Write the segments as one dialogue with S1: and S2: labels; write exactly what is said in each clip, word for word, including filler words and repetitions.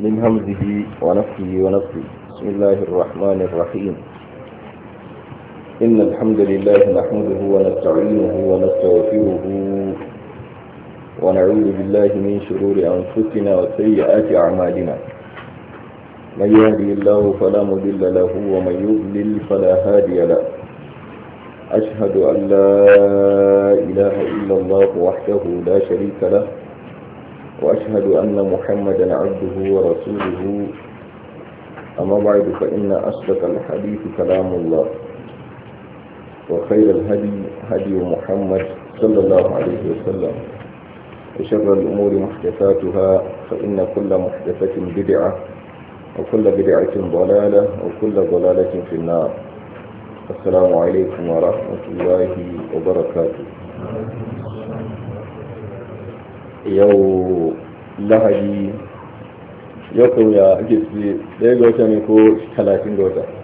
S1: من همزه ونفخه ونفخه. بسم الله الرحمن الرحيم. إن الحمد لله نحمده ونستعينه ونستغفره ونعوذ بالله من شرور أنفسنا وسيئات أعمالنا. من يهدي الله فلا مضل له ومن يضلل فلا هادي له. أشهد أن لا إله إلا الله وحده لا شريك له، وأشهد أن محمدا عبده ورسوله. أما بعد، فإن أصدق الحديث كلام الله، وخير الهدي هدي محمد صلى الله عليه وسلم، وشر الأمور محدثاتها، فإن كل محدثة بدعة، وكل بدعة ضلالة، وكل ضلالة في النار. السلام عليكم ورحمة الله وبركاته. yau lahadi yau kan ya ake su ɗaya ga wata ne ko talatin ga wata?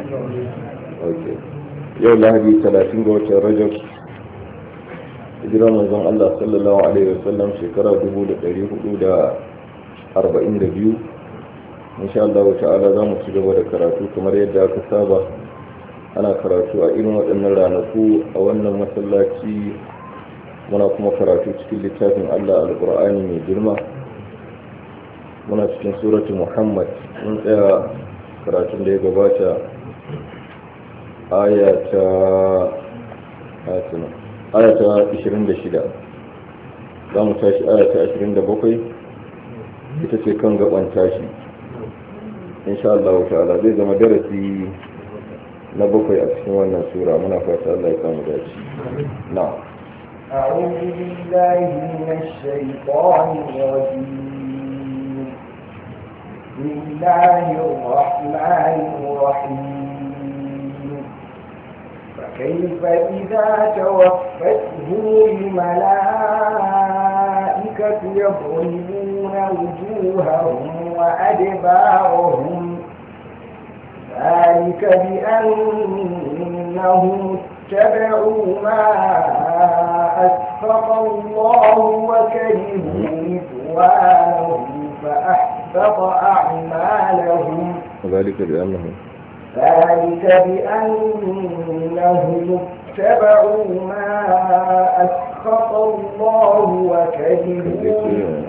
S1: Yau lahadi talatin ga watan rajab, hijirar manzon Allah sallallahu alaihi wasallam shekara dubu da ɗari hudu da arba'in da biyu. insha Allah ta'ala za mu ci gaba da karatu kamar yadda aka saba. Ana karatu a irin waɗannan ranaku a wannan masallaci, muna kuma karatu cikin littafin Allah al-Qur'ani mai girma. Muna cikin suratu Muhammad, mun tsaya karatun da ya gabata aya ta aya ta ashirin da shida. Za mu tashi aya ta ashirin da bakwai, ita ce kan gaban tashi. insha Allah ta'ala zai zama darasi na bakwai a cikin wannan sura. Muna fata Allah ya samu dace. na'am.
S2: أعوذ بالله من الشيطان الرجيم. بسم الله الرحمن الرحيم. فكيف إذا توفتهم الملائكة يضربون وجوههم وأدبارهم، ذلك بأنهم اتبعوا ما أسخط الله وكرهوا رضوانه فأحبط أعمالهم.
S1: ذلك بأنهم
S2: ذلك بأنهم اتبعوا ما أسخط الله وكرهوا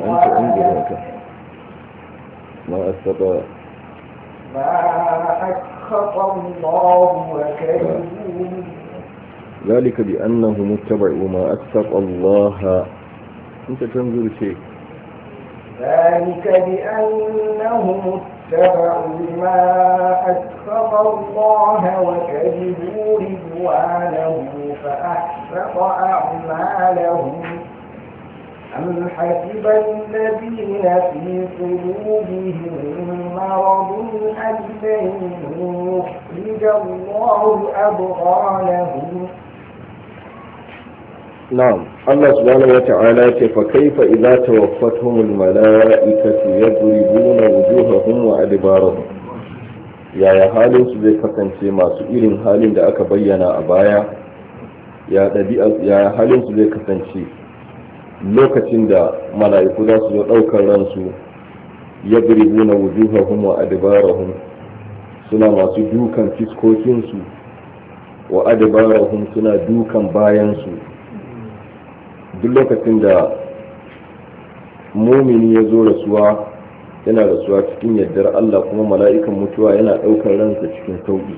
S1: ما أسخط
S2: ما أسخط الله وكرهوا.
S1: ذلك بأنهم اتبعوا ما أسخط الله. أنت تنظر شيء.
S2: ذلك بأنهم اتبعوا ما أسخط الله وكرهوا رضوانه فأحبط أعمالهم. أم حسب الذين في قلوبهم مرض أن لن يخرج الله أضغانهم.
S1: نعم. الله سبحانه وتعالى فكيف إذا توفتهم الملائكة يضربون وجوههم وأدبارهم. yaya halin su zai kasance masu irin halin da aka bayyana a baya? ya halin su zai kasance lokacin da mala'iku za su zo ɗaukar ransu? yadribuna wujuhahum wa adbarahum, suna masu dukan fiskokinsu, wa adbarahum suna dukan bayansu. duk lokacin da mumini ya zo rasuwa, yana rasuwa cikin yardar Allah, kuma mala'ikan mutuwa yana ɗaukar ransa cikin sauƙi.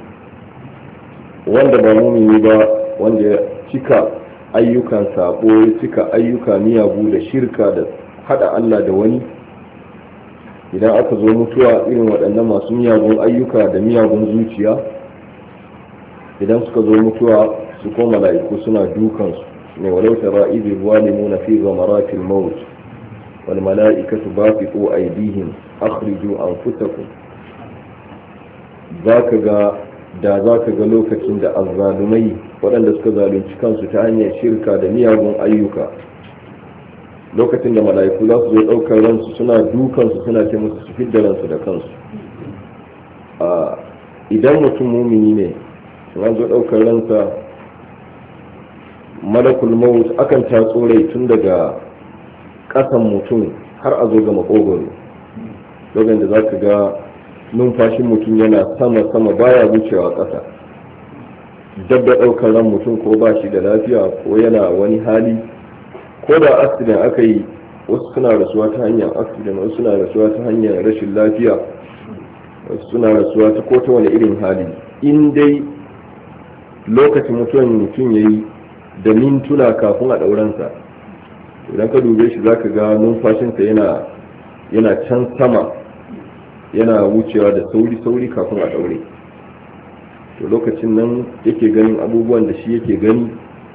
S1: wanda ba mumini ba, wanda ya cika ayyukan sabo, ya cika ayyuka miyagu da shirka da hada Allah da wani, idan aka zo mutuwa irin waɗannan masu miyagun ayyuka da miyagun zuciya, idan suka zo mutuwa su ko mala'iku suna dukansu ne. walau tara idh zalimuna fi ghamaratil maut wal mala'ikatu basitu aydihim akhriju anfusakum. zaka ga da zaka ga lokacin da azzalumai waɗanda suka zalunci kansu ta hanyar shirka da miyagun ayyuka, lokacin da mala'iku za su zo ɗaukar ransu suna dukansu suna ce musu su fidda ransu da kansu. idan mutum mumini ne, an zo ɗaukar ransa, malakul maut akan tatso rai tun daga ƙasan mutum har a zo ga makogoro. lokacin da za ka ga numfashin mutum yana sama-sama baya wucewa ƙasa, dab da ɗaukar ran mutum ko ba shi da lafiya ko yana wani hali, ko da accident aka yi wasu suna rasuwa ta hanyar accident, wasu suna rasuwa ta hanyar rashin lafiya, wasu suna rasuwa ta ko ta wani irin hali. In dai lokacin mutuwan mutum ya yi da mintuna kafin a ɗauransa, idan ka dube shi za ka ga numfashinsa yana yana can sama yana wucewa da sauri-sauri kafin a ɗaure. to lokacin nan yake ganin abubuwan da shi yake gani.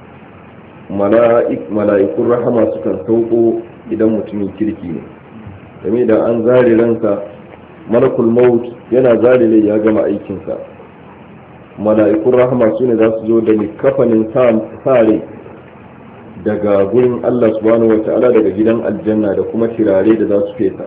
S1: mala'ikun rahama sukan sauko idan mutumin kirki ne, game da an zare ransa malakul maut yana zare ya gama aikinsa. mala'ikun rahama su ne za su zo da likafanin sare daga gurin Allah subhanahu wata'ala daga gidan aljanna da kuma tirare da za su fesa.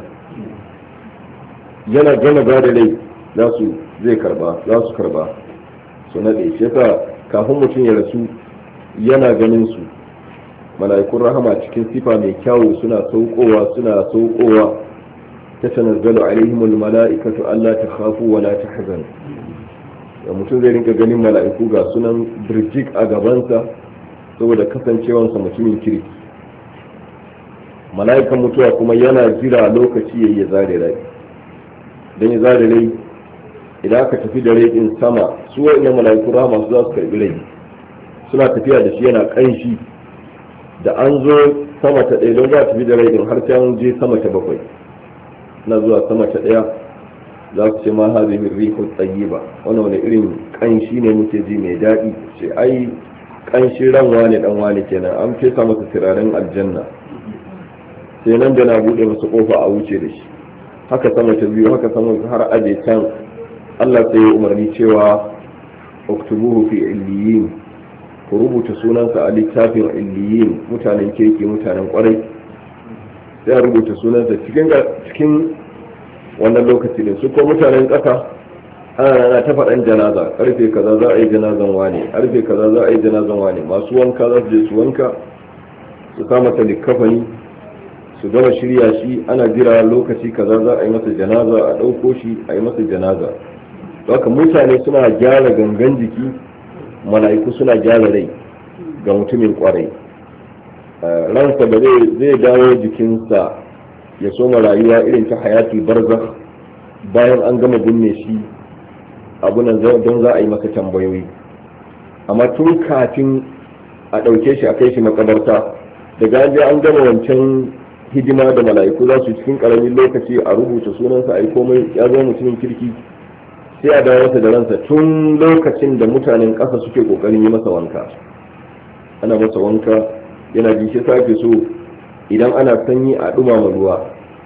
S1: yana gama zare rai za su zai karba za su karba su nade shi yasa kafin mutum ya rasu yana ganin su mala'ikun rahama cikin sifa mai kyawu suna saukowa suna saukowa ta tanazzalu alaihimul mala'ikatu alla takhafu wa la tahzanu. da mutum zai rinka ganin mala'iku ga sunan birjik a gabansa saboda kasancewansa mutumin kirki. mala'ikan mutuwa kuma yana jira lokaci yayi ya zare rai, dan ya zare rai idan aka tafi da rai din sama, su wa'annan mala'ikun rahama su za su karbi rai, suna tafiya da shi yana kanshi. da an zo sama ta ɗaya don za a tafi da rai din har sai an je sama ta bakwai, na zuwa sama ta ɗaya za su ce ma hazihi rihu tayyiba, wannan wani irin kanshi ne muke ji mai daɗi. ce ai kanshin ran wane dan wane kenan, an fesa masa turaren aljanna. sai nan da na buɗe masa kofa a wuce da shi. haka sama ta biyu, haka sama har aje can. Allah sai ya umarni cewa uktubuhu fi illiyin, ku rubuta sunansa a littafin illiyin, mutanen kirki mutanen kwarai. sai a rubuta sunansa cikin cikin wannan lokaci din. su ko mutanen ƙasa ana ta faɗan janaza, karfe kaza za a yi janazan wane, karfe kaza za a yi janazan wane. masu wanka za su je su wanka, su sa masa likkafani, su gama shirya shi. ana jira lokaci kaza za a yi masa janaza, a ɗauko shi a yi masa janaza. haka mutane suna gyara gangan jiki, mala'iku suna gyara rai ga mutumin kwarai. ransa da zai dawo jikinsa ya soma rayuwa irin ta hayati barzakh bayan an gama binne shi abunan don za a yi masa tambayoyi. amma tun kafin a ɗauke shi a kai shi makabarta, daga an je an gama wancan hidima da mala'iku za su cikin ƙaramin lokaci a rubuta sunansa a yi komai, ya zama mutumin kirki. sai a dawo da ransa tun lokacin da mutanen ƙasa suke ƙoƙarin yi masa wanka. ana masa wanka yana ji shi sake so idan ana sanyi a ɗumama ruwa.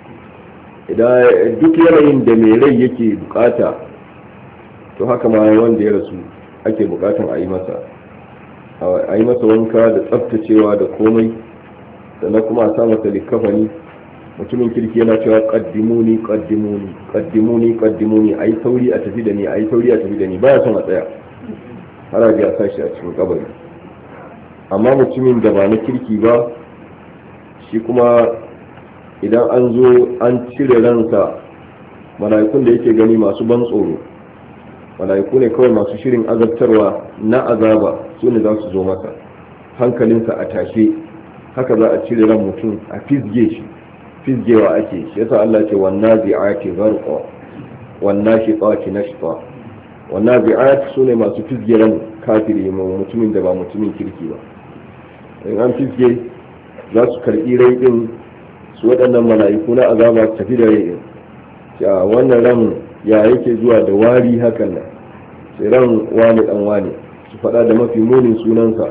S1: idan duk yanayin da mai rai yake bukata, to haka ma wanda ya rasu ake bukatan a yi masa a yi masa wanka da tsaftacewa da komai. sannan kuma a sa masa likafani. mutumin kirki yana cewa qaddimuni qaddimuni qaddimuni qaddimuni ayi sauri a tafi da ni ayi sauri a tafi da ni, baya son a tsaya har a ga sashi a cikin kabari. amma mutumin da ba na kirki ba, shi kuma idan an zo an cire ransa, mala'ikun da yake gani masu ban tsoro, mala'iku ne kawai masu shirin azabtarwa na azaba, su ne za su zo masa hankalinsa a tashe. haka za a cire ran mutum a fisge shi, fisgewa ake shi. yasa Allah ce wan nazi'ati gharqa wan nashiqati nashqa. wan nazi'at sune masu fisge ran kafiri, mutumin da ba mutumin kirki ba. in an fisge za su karbi rai din su waɗannan mala'iku na azaba su tafi da rai din. ya wannan ran ya yake zuwa da wari hakan nan, sai ran wani dan wani su faɗa da mafi munin sunansa.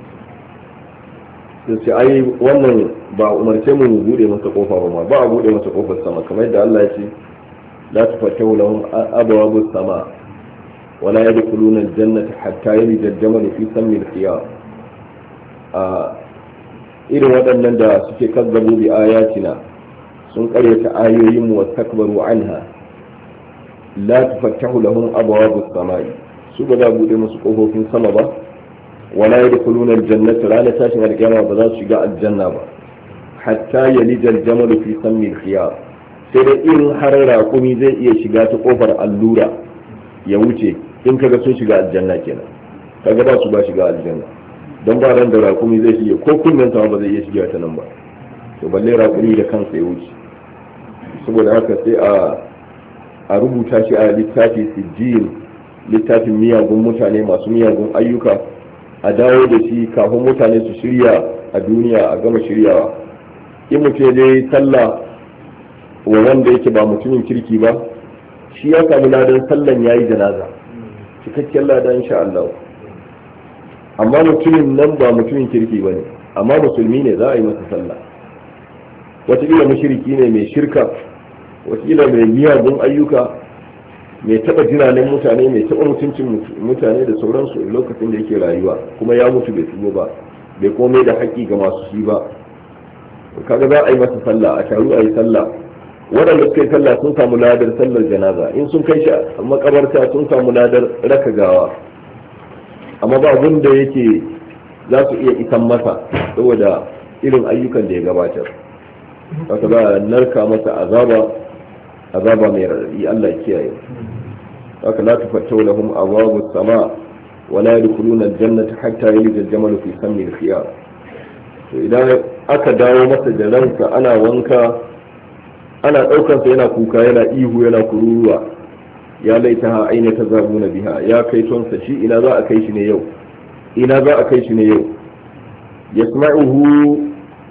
S1: sai ce ai wannan ba umarce mu bude masa kofa ba ma, ba a bude masa kofar sama, kamar yadda Allah ya ce la tufatahu lahum abwabus sama wala yadkhuluna aljannata hatta yalija al-jamal fi sammi al-khiyar. a irin waɗannan da suke kazzabu bi ayatina, sun karyata ayoyin mu wastakbaru anha, la tufatahu lahum abwabus sama, su ba za bude musu kofofin sama ba. wala yadkhuluna aljannata, ranar tashin alkiyama ba za su shiga aljanna ba. hatta yalija aljamal fi sammi alkhiyar, sai dai in har raƙumi zai iya shiga ta kofar allura ya wuce, in kaga sun shiga aljanna kenan, kaga ba su ba shiga aljanna, don ba ran da raƙumi zai shige ko kunnen sama ba zai iya shiga ta nan ba, to balle raƙumi da kansa ya wuce. Saboda haka sai a a rubuta shi a littafi sijil, littafin miyagun mutane masu miyagun ayyuka, a dawo da shi kafin mutane su shirya a duniya, a gama shiryawa. In mutum dai sallah wa wanda yake ba mutumin kirki ba, shi ya sami ladan sallan yayi janaza, cikakken lada insha Allah. Amma mutumin nan ba mutumin kirki ba ne, amma musulmi ne, za a yi masa sallah. Wataƙila mushriki ne mai shirka, wataƙila mai miyagun ayyuka, mai taɓa jinanen mutane, mai taɓa mutuncin mutane da sauransu lokacin da yake rayuwa, kuma ya mutu bai tubo ba, bai kuma mai da haƙƙi ga masu shi ba. Kaga za a yi masa sallah, a taru a yi sallah. Waɗanda suka yi sallah sun samu ladar sallar janaza, in sun kai shi a makabarta sun samu ladar raka gawa, amma ba abin da yake za su iya isan masa saboda irin ayyukan da ya gabatar. Haka za a narka masa azaba azaba mai raɗaɗi, Allah kiyaye. Haka la tufattau lahum abwabu sama wa la yadkhuluna aljannata hatta yalija aljamal fi sammi alkhiyar. To idan aka dawo masa da ransa ana wanka, ana ɗaukansa yana kuka, yana ihu, yana kururuwa, ya laitaha aina tazabuna biha, ya kai tonsa shi ina za a kai shi ne yau, ina za a kai shi ne yau. Yasma'uhu,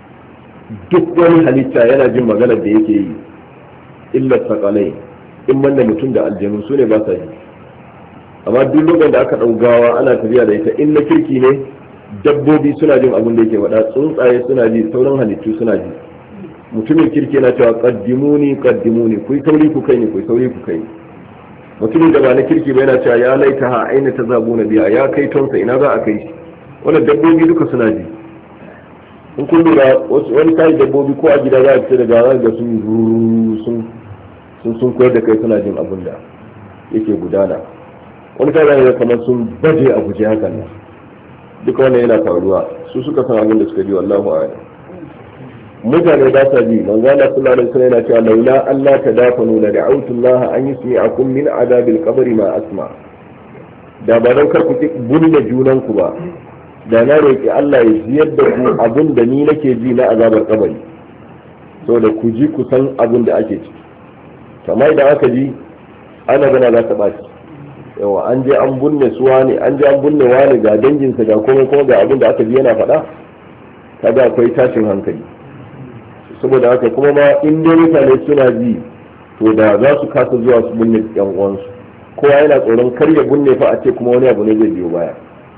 S1: duk wani halitta yana jin maganar da yake yi, illa sakalai, in banda mutum da aljanu su ne ba sa ji. Amma duk lokacin da aka ɗaugawa ana tafiya da ita, in na kirki ne dabbobi suna jin abin da yake faɗa, tsuntsaye suna ji, sauran halittu suna ji. Mutumin kirki na cewa qaddimuni qaddimuni, ku yi sauri ku kai ni, ku yi sauri ku kai ni. Mutumin da ba na kirki ba yana cewa ya laitaha aina tazabuna biya, ya kai tonsa ina za a kai shi. Wannan dabbobi duka suna ji. In kun lura wani kayan dabbobi ko a gida za a fita daga ranar da sun sun sun koyar da kai suna jin abin da yake gudana. Wani kayan da kamar sun baje a guje hakan nan. Duka wannan yana faruwa, su suka san abin da suka ji, wallahu a'lam. Mutane ba sa ji, manzo Allah sallallahu alaihi wasallam yana cewa laula Allah tadafanu la da'awtu Allah an yusmi'akum min adabil qabri ma asma. Da ba dan kar ku bunne junan ku ba, da na roki Allah ya jiyar da ku abin da ni nake ji na azabar kabari, saboda ku ji ku san abin da ake ciki. Kamar idan aka ji ana gana za ta baci, yawa an je an bunne suwa ne, an je an bunne wani ga danginsa ga komai kuma ga abin da aka ji yana faɗa, kaga akwai tashin hankali. Saboda haka kuma ma in dai mutane suna ji, to da za su kasa zuwa su binne yan uwansu, kowa yana tsoron kar ya binne fa a ce kuma wani abu ne zai biyo baya.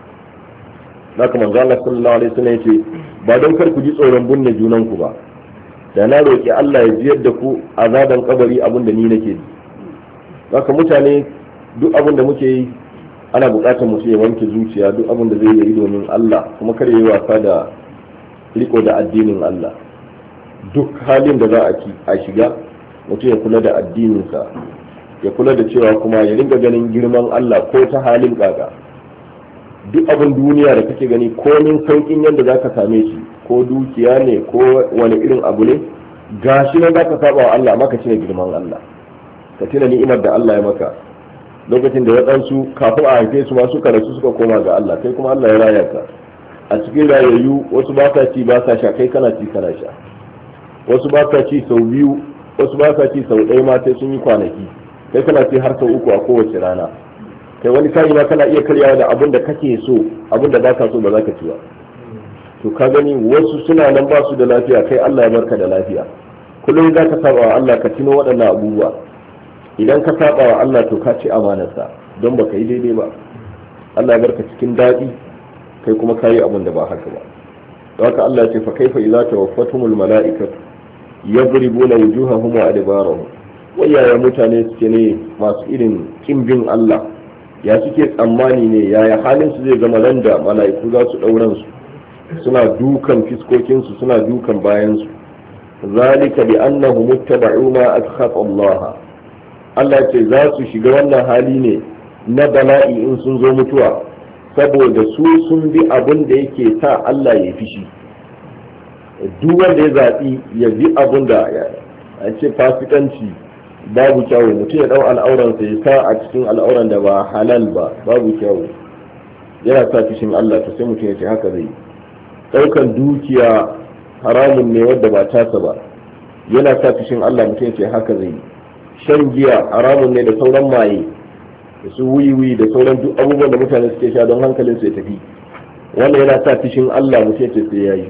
S1: Haka manzo Allah sallallahu alaihi wasallam yace ba don kar ku ji tsoron binne junan ku ba, da na roki Allah ya jiyar da ku azaban kabari abin da ni nake ji. Haka mutane duk abin da muke yi ana buƙatar mutum ya wanke zuciya, duk abin da zai yi domin Allah, kuma kar ya yi wasa da riko da addinin Allah. Duk halin da za a shiga mutum ya kula da addininsa, ya kula da cewa kuma ya ringa ganin girman Allah ko ta halin kaka. Duk abin duniya da kake gani komin saukin yadda za ka same shi, ko dukiya ne ko wani irin abu ne, gashi nan za ka saba wa Allah, maka cire girman Allah, ka tuna ni'imar da Allah ya maka lokacin da waɗansu kafin a haife su ma suka rasu suka koma ga Allah, kai kuma Allah ya raya ka. A cikin rayayyu wasu ba sa ci ba sa sha, kai kana ci kana sha. Wasu ba sa ci sau biyu, wasu ba sa ci sau ɗaya ma sai sun yi kwanaki, kai kana ci har sau uku a kowace rana. Kai wani sa'i ma kana iya karyawa da abin da kake so, abin da baka so ba za ka ci ba. To ka gani wasu suna nan ba su da lafiya, kai Allah ya barka da lafiya. Kullum za ka saba wa Allah ka tuno waɗannan abubuwa. Idan ka saba wa Allah to ka ci amanarsa don baka yi daidai ba. Allah ya barka cikin daɗi, kai kuma ka yi abin da ba haka ba. Don haka Allah ya ce fa kaifa idza tawaffatumul mala'ikatu yadribuna wujuhahum wa adbarahum. Wayaya mutane suke ne masu irin kimbin Allah, ya suke tsammani ne, yaya halin su zai zama nan da mala'iku za su ɗauran su suna dukan fiskokinsu, suna dukan bayansu. Zalika bi annahu muttaba'u ma askhata Allah. Allah ce za su shiga wannan hali ne na bala'i in sun zo mutuwa, saboda su sun bi abin da yake sa Allah ya fishi. Duk wanda ya zaɓi ya bi abin da a ce fasikanci babu kyawu, mutum ya dau al'auransa ya sa a cikin al'auran da ba halal ba babu kyawu, yana sa fishin Allah, to sai mutum ya ce haka zai. Daukan dukiya haramun ne wadda ba tasa ba, yana sa fishin Allah, mutum ya ce haka zai. Shan giya haramun ne da sauran maye da su wiwi da sauran duk abubuwan da mutane suke sha don hankalin su ya tafi, wannan yana sa fishin Allah, mutum ya ce sai yayi.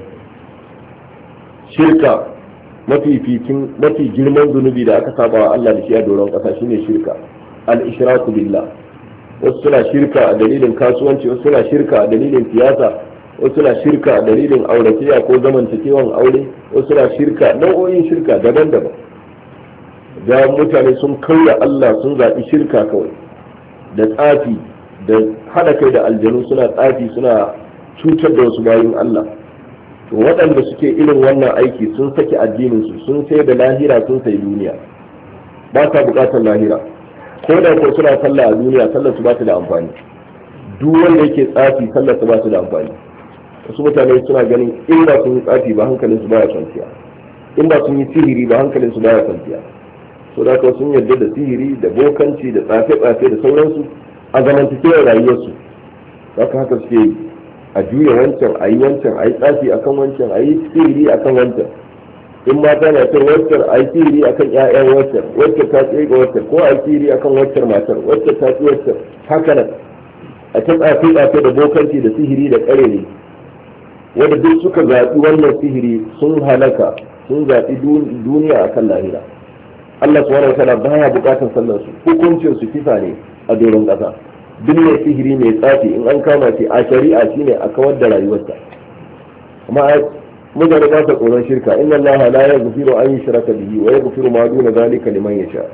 S1: Shirka mafi fitin mafi girman zunubi da aka saba wa Allah da shi a doron kasa shine shirka, al-ishraku billah. Wasu suna shirka a dalilin kasuwanci, wasu suna shirka a dalilin siyasa, wasu suna shirka a dalilin auratayya ko zamantakewan aure, wasu suna shirka, nau'o'in shirka daban-daban. Ga mutane sun kauya Allah sun zaɓi shirka kawai, da tsafi da haɗa kai da aljanu, suna tsafi suna cutar da wasu bayin Allah. Waɗanda suke irin wannan aiki sun saki addininsu, sun sai da lahira sun sai duniya, ba sa buƙatar lahira. Ko da ko suna sallah a duniya, sallar su ba ta da amfani. Duk wanda yake tsafi, sallar su ba ta da amfani. Wasu mutane suna ganin in ba sun yi tsafi ba hankalin su baya kwanciya, in ba sun yi sihiri ba hankalin su baya kwanciya. So da ko sun yarda da sihiri da bokanci da tsafe-tsafe da sauransu a zamantakewar rayuwarsu. Haka haka suke yi. A juya wancan, a yi wancan, a yi tsafi a kan wancan, a yi sihiri a kan wancan. In mata na cin wancan, a yi sihiri a kan ‘ya'yan wancan, wancan ta tsaye ga wancan, ko a yi sihiri a kan wancan matar, wancan ta tsaye wancan, haka nan. A can tsafe-tsafe da bokanci da sihiri da ƙare ne. Wanda duk suka zaɓi wannan sihiri sun halaka, sun zaɓi duniya a kan lahira. Allah subhanahu wa ta'ala baya buƙatar sallar su, hukuncin su kisa ne a doron ƙasa. Duk mai sihiri mai tsafi in an kama shi a shari'a shine a kawar da rayuwarsa. Amma mutane ba sa tsoron shirka, inna Allah la yaghfiru an yushraka bihi wa yaghfiru ma duna zalika liman yasha.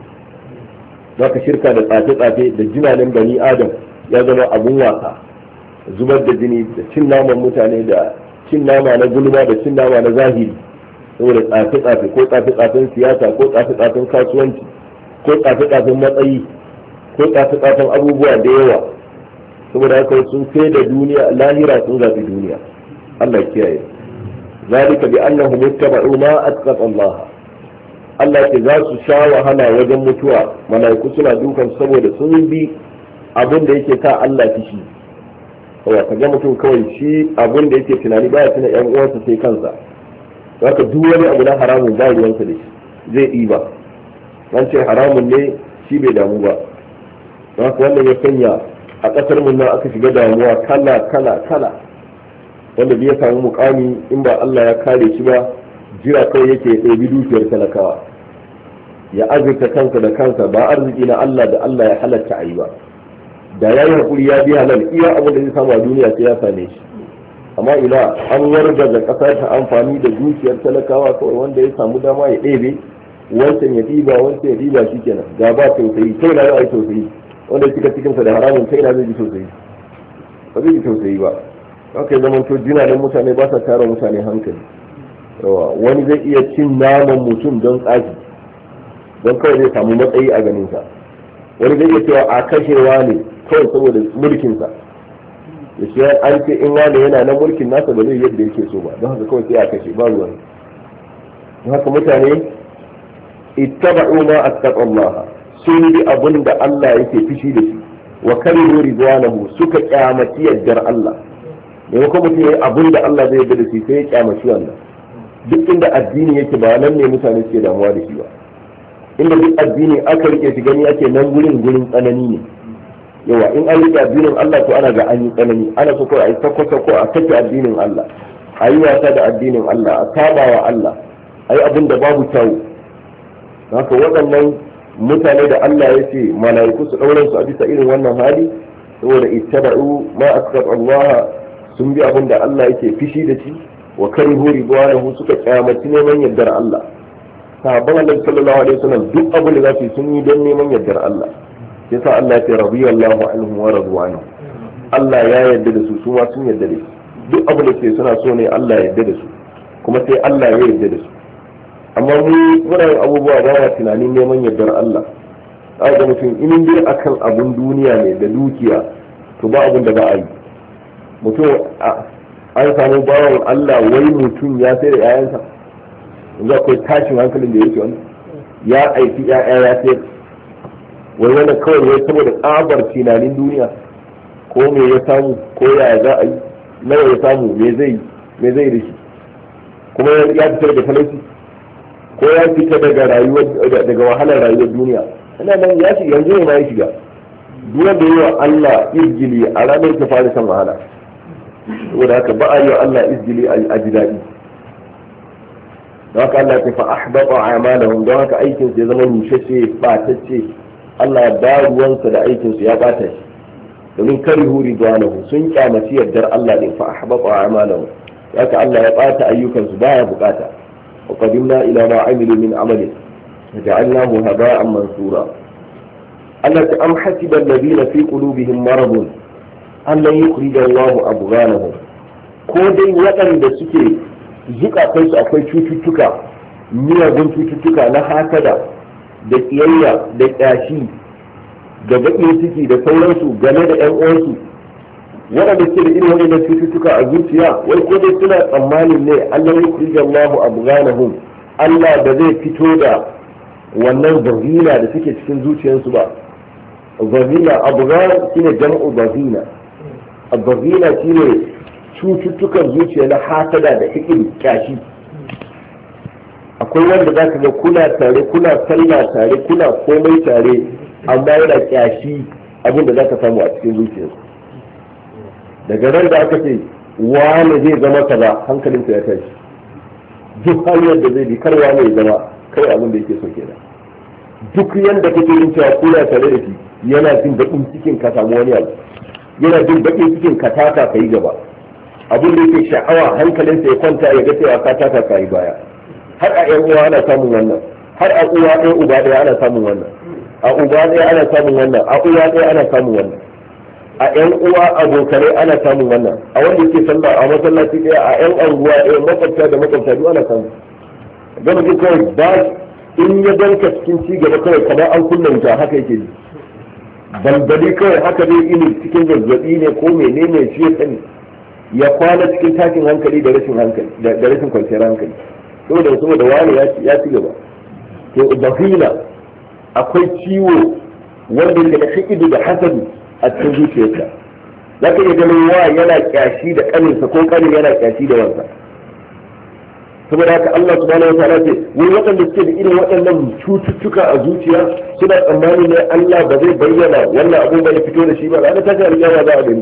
S1: Zaka shirka da tsafe-tsafe da jinanin bani Adam ya zama abun wasa, zubar da jini da cin naman mutane da cin nama na gulma da cin nama na zahiri, saboda tsafe-tsafe ko tsafe-tsafen siyasa ko tsafe-tsafen kasuwanci ko tsafe-tsafen matsayi ko tsafe-tsafen abubuwa da yawa. Saboda haka sun sai da duniya lahira sun zaɓi duniya. Allah kiyaye. zalika bi annahum ittaba'u ma asqata Allah. Allah ke za su sha wahala wajen mutuwa, malaiku suna dukan saboda sun bi abin da yake sa Allah fishi. Kawai ka ga mutum kawai shi abin da yake tunani baya tuna yan uwansa sai kansa. Haka duk wani abu na haramun ba ruwansa da shi, zai ɗiba. An ce haramun ne shi bai damu ba. Haka wannan ya sanya a ƙasar mun nan aka shiga damuwa kala kala kala. Wanda bai samu mukami in ba Allah ya kare shi ba, jira kawai yake ya ɗebi dukiyar talakawa, ya azurta kansa da kansa, ba arziki na Allah da Allah ya halatta a yi ba. Da ya yi haƙuri ya bi halal, iya abin da zai samu a duniya sai ya same shi. Amma ina an wargaza ƙasa ta amfani da dukiyar talakawa kawai, wanda ya samu dama ya ɗebe, wancan ya ɗiba wancan ya ɗiba shi kenan. Ga ba tausayi, kai na za a yi tausayi, wanda cika cikinsa da haramun kai na zai ji tausayi, ba zai ji tausayi ba. Haka ya zama to jinanen mutane ba sa tara mutane hankali. Yawa wani zai iya cin naman mutum don tsafi, don kawai zai samu matsayi a ganinsa. Wani zai iya cewa a kashewa ne kawai saboda mulkinsa, ya ce an ce in wani yana na mulkin nasa ba zai yadda yake so ba, don haka kawai sai a kashe ba ruwan. Don haka mutane ittaba'u ma asqata Allah, sun bi abin da Allah yake fishi da shi, wa karihu ridwanahu, suka kyamaci yaddar Allah. Maimakon mutum ya yi abin da Allah zai yarda da shi sai ya kyamaci wannan. Duk inda addini yake ba nan ne mutane suke damuwa da shi ba. Inda duk addini aka rike shi gani ake nan gurin gurin tsanani ne. Yawa in an rike addinin Allah to ana ga an yi tsanani, ana so kawai a yi sakwasa ko a sake addinin Allah, a yi wasa da addinin Allah, a saba wa Allah, a yi abin da babu kyawu. Haka waɗannan mutane da Allah ya ce malaiku su ɗauran su a bisa irin wannan hali, saboda ittaba'u ma asqata Allah, sun bi abin da Allah yake fishi da shi, wa karihu ridwanahu, suka kyamaci neman yardar Allah. Sahabban Annabi sallallahu alaihi wasallam duk abin da za su yi sun yi don neman yardar Allah. Yasa Allah ya radiyallahu anhu wa radu anhu. Allah ya yarda da su, su ma sun yarda da su. Duk abin da suke suna so ne Allah ya yarda da su, kuma sai Allah ya yarda da su. Amma mu muna yin abubuwa ba ma tunanin neman yardar Allah. Ga mutum in dai akan abun duniya ne da dukiya, to ba abin da ba a yi. Mutum an samu bawan Allah wai mutum ya sai da 'ya'yansa, yanzu akwai tashin hankalin da yake wani ya aiki ya'ya ya sayar wai wanda kawai ya saboda tsabar tunanin duniya ko me ya samu ko ya za a yi nawa ya samu me zai me zai da shi kuma ya fitar da talauci ko ya fita daga rayuwar daga wahalar rayuwar duniya ina nan ya shiga yanzu ne ma ya shiga duk da yi wa Allah izgili a ranar ta fara san wahala saboda haka ba a yi wa Allah izgili a ji daɗi don haka Allah ta fa ahbata a'malahum don haka aikin su ya zama rushashe batacce Allah ya ba ruwansa da aikin su ya bata shi domin karihu ridwanahu sun kyamaci yardar Allah din fa ahbata a'malahum haka Allah ya bata ayyukan su baya bukata wa qadimna ila ma amilu min amalin ja'alnahu haba'an mansura Allah ta am hasiba alladhina fi qulubihim maradun an lan yukhrija Allahu abghanahum ko dai waɗanda suke zukatansu akwai cututtuka miyagun cututtuka na hasada da kiyayya da ƙyashi da baƙin ciki da sauransu game da ƴan uwansu waɗanda suke da irin waɗannan cututtuka a zuciya wai ko dai suna tsammanin ne Allah ya kurja Allahu abghanahum Allah da zai fito da wannan zahina da suke cikin zuciyarsu ba zahina abghan shine jam'u zahina zahina shine cututtukan zuciya na hasada da hikin kyashi akwai wanda za ka ga kuna tare kuna sallah tare kuna komai tare amma yana kyashi abin da za ka samu a cikin zuciyarsa daga nan da aka ce wane zai zama kaza hankalinsa ya tashi duk hanyar da zai bi kar wane ya zama kawai abin da yake so kenan duk yanda kake yin cewa kuna tare da shi yana jin baƙin cikin ka samu wani abu yana jin baƙin cikin ka taka ka yi gaba abin da yake sha'awa hankalinsa ya kwanta ya ga cewa ka taka ka yi baya har a yan uwa ana samun wannan har a uwa ɗaya uba ɗaya ana samun wannan a uba ɗaya ana samun wannan a uwa ɗaya ana samun wannan a yan uwa abokanai ana samun wannan a wanda ke sallah a masallaci ɗaya a yan anguwa ɗaya makwabta da makwabta duk ana samu gama ji kawai ba in ya danka cikin ci gaba kawai kamar an kunna wuta haka yake ji balbali kawai haka dai ini cikin zazzabi ne ko menene shi ya sani ya kwana cikin tashin hankali da rashin hankali da rashin kwanciyar hankali saboda saboda wani ya ci gaba to bahila akwai ciwo wanda yake da hikidu da hasadu a cikin zuciyarsa za ka iya ganin wa yana kyashi da kaninsa ko kanin yana kyashi da wansa saboda haka Allah subhanahu wa ta'ala ce wai waɗanda suke da irin waɗannan cututtuka a zuciya suna tsammani ne Allah ba zai bayyana wannan abun ba ya fito da shi ba ranar tashi alƙiyama za a gani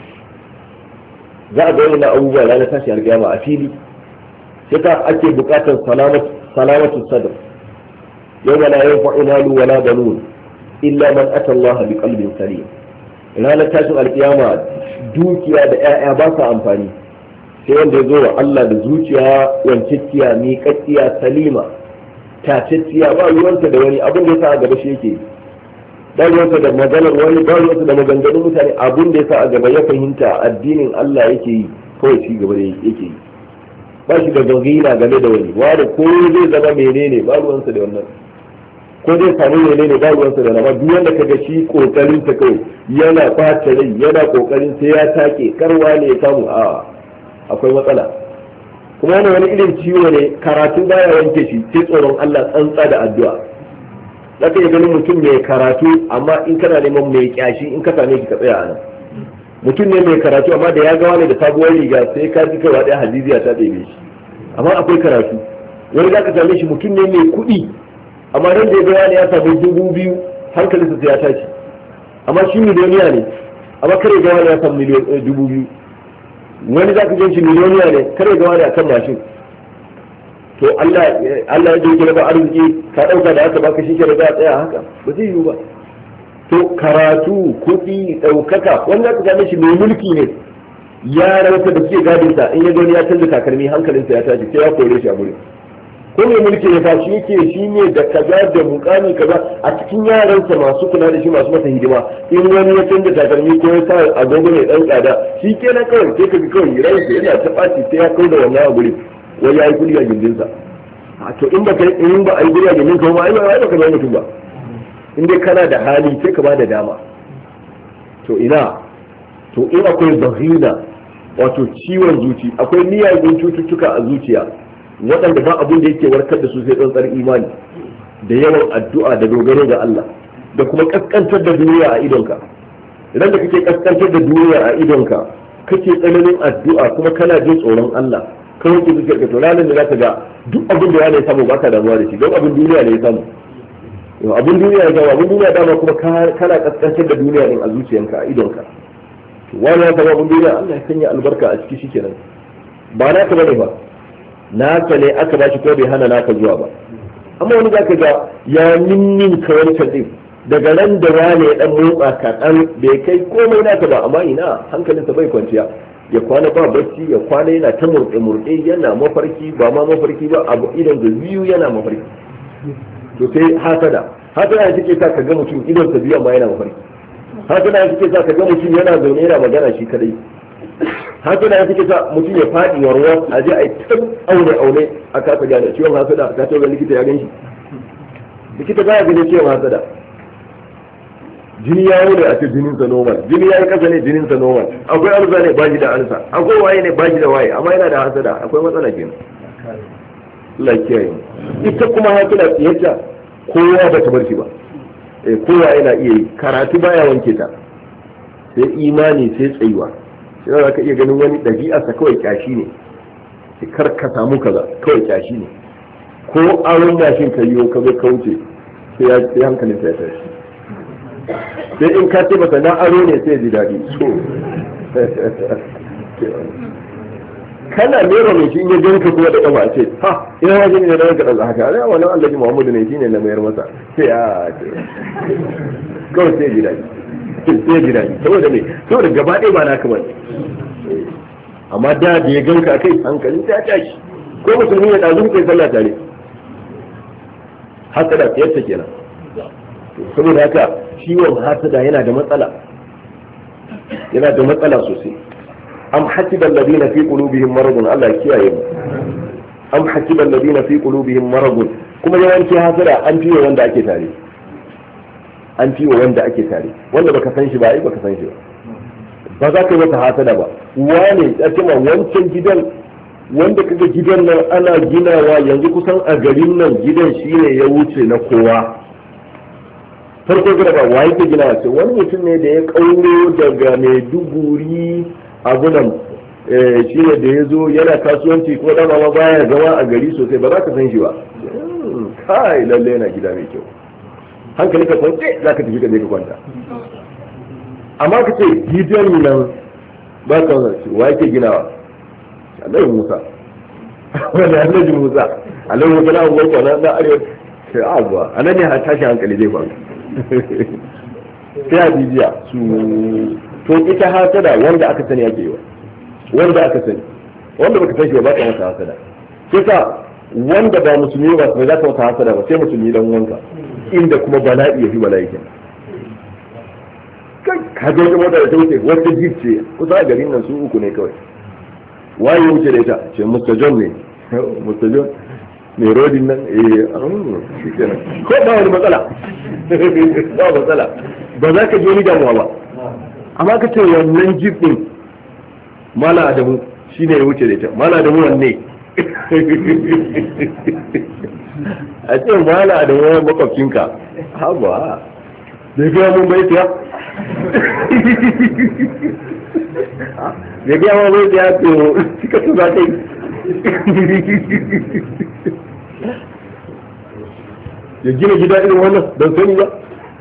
S1: za a gani na abubuwa ranar tashi alƙiyama a fili sai ka ake buƙatar salamatu sadr yau la yanfa'u malu wala banun illa man ata Allah bi qalbin salim ranar tashin alƙiyama dukiya da 'ya'ya ba sa amfani sai wanda ya zo wa Allah da zuciya wancicciya miƙaƙƙiya salima tacicciya ba ruwanta da wani abin da ya sa a gaba shi yake ba ruwanta da maganar wani ba ruwanta da maganganun mutane abin da ya sa a gaba ya fahimta addinin Allah yake yi kawai shi gaba da yake yi ba shi da gangina game da wani wani ko zai zama menene ba ruwansa da wannan ko zai samu menene ba ruwansa da nama duk wanda kaga shi kokarin ta kai yana ɓata rai yana kokarin sai ya take karwa ne ya samu a akwai matsala kuma wani wani irin ciwo ne karatu baya wanke shi sai tsoron Allah tsantsa da addu'a zaka iya ganin mutum mai karatu amma in kana neman mai kyashi in ka same shi ka tsaya anan mutum ne mai karatu amma da ya ga wani da sabuwar riga sai ka ji kawai ɗaya hadiziya ta ɗebe shi amma akwai karatu wani zaka same shi mutum ne mai kuɗi amma nan da ya ga wani ya samu dubu biyu hankalinsa sai ya tashi amma shi miliyoniya ne amma kare ga wani ya samu dubu biyu wani za ka ganci miliyoniya ne kare ga wani a kan mashin to Allah Allah ya jirgin ba arziki ka ɗauka da aka baka shi ke da za a tsaya haka ba zai yiwu ba to karatu kuɗi ɗaukaka wanda aka same shi mai mulki ne yaransa da suke gadinsa in ya gani ya canza takalmi hankalinsa ya tashi sai ya kore shi a gurin ko mai mulki ya fashi yake shi ne da kaza da mukami kaza a cikin yaransa masu kula da shi masu masa hidima in wani ya canza takalmi ko ya sa agogo mai dan tsada shi kenan kawai sai ka bi kawai ransa yana ta ɓaci sai ya kau da wannan a gurin wai ya yi kuɗi a gindinsa to in ba kai in ba a yi kuɗi a gindin ka ba ai ba ka zama mutum ba in dai kana da hali sai ka ba da dama to ina to in akwai bahina wato ciwon zuci akwai miyagun cututtuka a zuciya
S3: waɗanda ba abin da yake warkar da su sai tsantsar imani da yawan addu'a da dogaro ga Allah da kuma kaskantar da duniya a idonka. Idan da kake kaskantar da duniya a idonka kake tsananin addu'a kuma kana jin tsoron Allah kawai ke zuciyar ka to ranar da za ka ga duk abin da ya samu baka damuwa da shi don abin duniya ne ya samu. Abin duniya ya zama abin duniya dama kuma kana kaskantar da duniya din a zuciyanka a idonka. Wani ya samu abin duniya Allah ya sanya albarka a ciki shikenan. Ba naka bane ba. Naka ne aka bashi ko bai hana naka zuwa ba. Amma wani zaka ga ya ninnin ka wancan din daga nan da wani ya dan motsa kaɗan bai kai komai naka ba amma ina hankalinsa bai kwanciya ya kwana ba bacci ya kwana yana ta murɗe murɗe yana mafarki ba ma mafarki ba abu idan da biyu yana mafarki to sai hasada hasada take sa ka ga mutum idan sa biyu amma yana mafarki hasada take sa ka ga mutum yana zaune yana magana shi kadai hasada take sa mutum ya faɗi warwa a je a yi ta aure aure a kasa gane ciwon hasada ta ce ga likita ya gan shi likita ba ya gane ciwon hasada jini ya wuri a ce jinin sa normal jini ya yi kasa ne jinin sa normal akwai arza ne bashi da arza akwai waye ne bashi da waye amma yana da hasada akwai matsala kenan Allah kiyaye ita kuma hasada tsiyarta kowa ba ta bar shi ba eh kowa yana iya yi karatu baya wanke ta sai imani sai tsayuwa sai za ka iya ganin wani ɗabi'a sa kawai kyashi ne sai kar ka samu kaza kawai kyashi ne ko aron mashin ka yiwo ka zo ka wuce sai ya sai hankalin sa ya tashi sai in ka ce masa na aro ne sai ji daɗi so kana nera mai shi in ya ganka kuma da kama a ce ha ina ya gani ne da ranka da haka a wannan Allah Muhammadu ne shine na mayar masa sai a kawai sai ji daɗi sai ji daɗi saboda me saboda gaba ɗaya ba naka bane amma da da ya ganka akai hankalin ta tashi ko musulmi ya dazu kai sallah tare haka da yadda kenan saboda haka ciwon hasada yana da matsala yana da matsala sosai am hasiba alladhina fi qulubihim maradun Allah ya kiyaye mu am hasiba alladhina fi qulubihim maradun kuma yawanci hasada an fiye wanda ake tare an fiye wanda ake tare wanda baka san shi ba ai baka san shi ba ba za ka yi masa hasada ba wane ya ce ma wancan gidan wanda kaga gidan nan ana ginawa yanzu kusan a garin nan gidan shine ya wuce na kowa farko gida ba wa yake gina wace wani mutum ne da ya kauro daga maiduguri abunan shi ne da ya zo yana kasuwanci ko dama ma baya zama a gari sosai ba za ka san shi ba kai lalle yana gida mai kyau hankali ka kwance za ka tafi ka je ka kwanta amma ka ce gidan nan ba ka wani wa yake ginawa Alhaji Musa wani Alhaji Musa Alhaji Musa na abubuwan kwana na arewa sai a zuwa a nan ne ha tashi hankali zai faru sai a bibiya su to ita hasada wanda aka sani ake yi wa wanda aka sani wanda baka san shi ba ka masa hasada sai ka wanda ba musulmi ba sai za ka masa hasada ba sai musulmi dan wanka inda kuma bala'i ya fi bala'i kenan kai ka ga wata mota da ta wuce wata jeep ce kusa a garin nan su uku ne kawai waye wuce da ita ce Mr. John ne Mr. John mai rodin nan eh shi kenan ko ba wani matsala ba matsala ba za ka je ni damuwa ba amma ka ce wannan jeep din mala Adamu shine ya wuce da ita mala Adamu wanne a ce mala Adamu wani makwabcinka haba da biya mun bai tiya da biya mun bai tiya to cika su za ta yi ya gina gida irin wannan don sani ba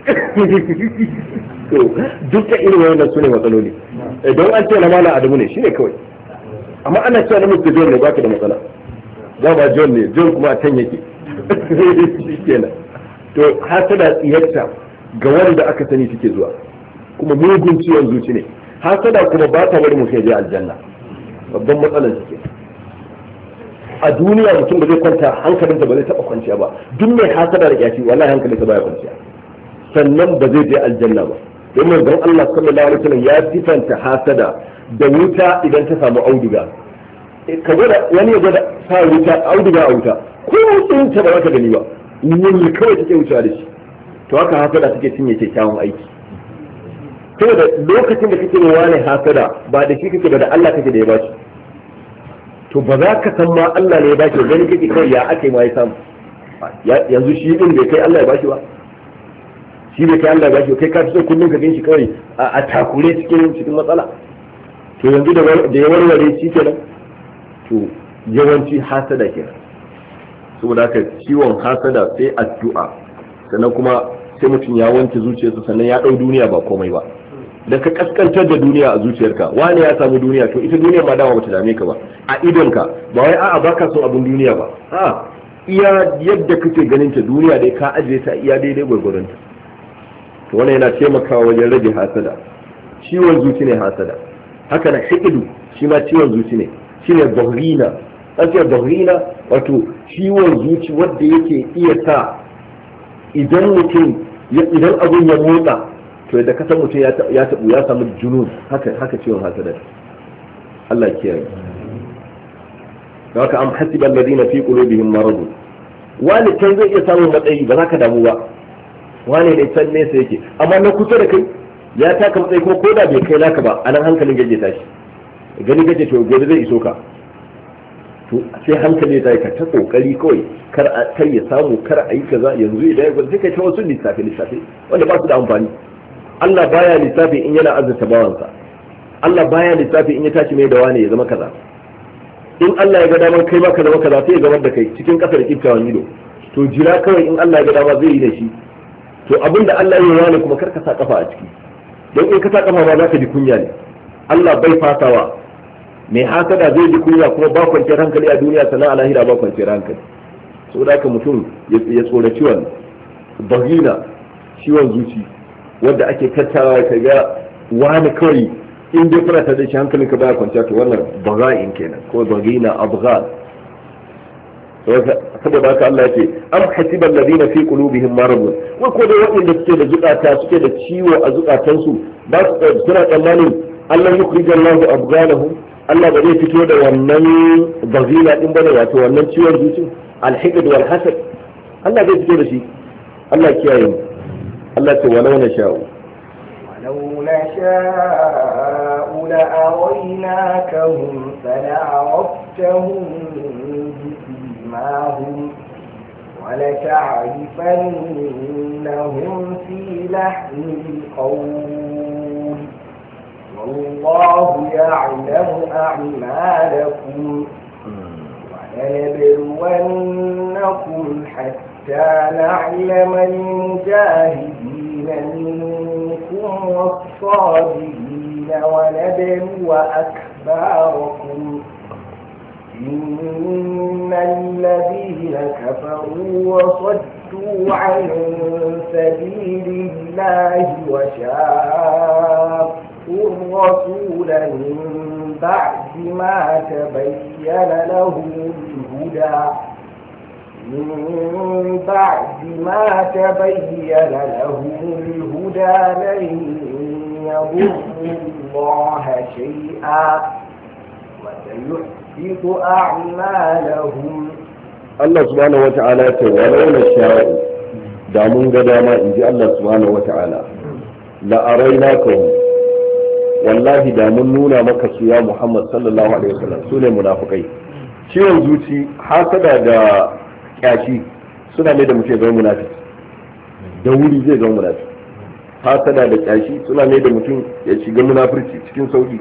S3: to duka irin wannan su ne matsaloli idan an ce na mala Adamu ne shine kawai amma ana cewa na Mister John ne baka da matsala za ba John ne John kuma a can yake kenan to hasada tsiyarta ga wanda aka sani suke zuwa kuma mugun ciwon zuci ne hasada kuma ba ta bari mutum ya je aljanna babban matsalar suke a duniya mutum ba zai kwanta hankalinsa ba zai taba kwanciya ba duk mai hasada da kyashi wallahi hankalinsa baya kwanciya sannan ba zai je aljanna ba don manzon Allah sallallahu alaihi wasallam ya sifanta hasada da wuta idan ta samu auduga ka gwada wani ya gwada sa wuta auduga a wuta ko tsinta ba za ka gani ba wani kawai take wucewa da shi to haka hasada take cinye kyakkyawan aiki saboda lokacin da kake wa ne hasada ba da shi kake ba da Allah kake da ya bashi to ba za ka san ma Allah ne ya bashi gani kake kawai ya ake ma ya samu yanzu shi din bai kai Allah ya bashi ba shi bai kai Allah ya bashi kai ka so kullun ka ganshi kawai a takure cikin cikin matsala to yanzu da ya warware shi kenan to yawanci hasada kenan saboda haka ciwon hasada sai addu'a sannan kuma sai mutum ya wanke zuciyarsa sannan ya dau duniya ba komai ba da ka kaskantar da duniya a zuciyarka wani ya samu duniya to ita duniya ma dama bata dame ka ba a idonka ba wai a'a baka son abun duniya ba a iya yadda kake ganin ta duniya dai ka ajiye ta iya daidai gwargwaron ta to wannan yana taimakawa wajen rage hasada ciwon zuci ne hasada haka na hikidu shi ma ciwon zuci ne shine bahrina ake bahrina wato ciwon zuci wanda yake iya sa idan mutum idan abun ya motsa to da kasan mutum ya tabu ya samu junun haka haka ciwon hasada Allah ya kiyaye haka am hasiba alladhina fi qulubihim marad wani kan zai iya samun matsayi ba za ka damu ba wani ne can nesa yake amma na kusa da kai ya taka matsayi ko koda bai kai naka ba anan hankalin gaje tashi gani gaje to gobe zai iso ka to sai hankali ta ka ta kokari kawai kar a kai ya samu kar a yi kaza yanzu idan ya sai kai ta wasu lissafi lissafi wanda ba su da amfani Allah baya lissafi in yana azurta bawansa Allah baya lissafi in ya tashi mai da wani ya zama kaza in Allah ya ga damar kai ma ka zama kaza sai ya gamar da kai cikin kasar kiftawan ido to jira kawai in Allah ya ga dama zai yi da shi to abinda Allah ya yi wani kuma kar ka sa kafa a ciki don in ka sa kafa ma za ka ji kunya ne Allah bai fasawa mai hasada zai ji kunya kuma ba kwanciyar hankali a duniya sannan a lahira ba kwanciyar hankali saboda haka mutum ya tsoraci wannan bagina ciwon zuci wanda ake tattara ka ga wani kawai in dai kana tada shi hankalin ka baya kwanciya to wannan baga'in kenan ko bagina abghal saboda haka Allah yake am hasiba alladhina fi qulubihim marad wa ko da wanda suke da zukata suke da ciwo a zukatansu ba su suna tsammanin Allah yukhrijallahu abghalahum Allah ba zai fito da wannan bazila din bane wato wannan ciwon zuci al-hiqd wal hasad Allah zai fito da shi Allah kiyaye mu Allah ce walau na sha'u
S2: walau na sha'u la araynakahum fala'araftahum bisimahum ولتعرفنهم في لحن القول والله يعلم أعمالكم ولنبلونكم حتى نعلم المجاهدين منكم والصابرين ونبلو أخباركم إن الذين كفروا وصدوا عن سبيل الله وشاقوا الرسول من بعد ما تبين لهم الهدى من بعد ما تبين لهم الهدى لن يضروا الله شيئا وسيحبط أعمالهم.
S3: الله سبحانه وتعالى ولو نشاء دامون قداما إن جاء الله سبحانه وتعالى لأريناكم wallahi da mun nuna maka su ya Muhammad sallallahu alaihi wasallam su ne munafikai ciwon zuci hasada da kyashi suna ne da mutum zama munafiki da wuri zai zama munafiki hasada da kyashi suna ne da mutum ya shiga munafirci cikin sauki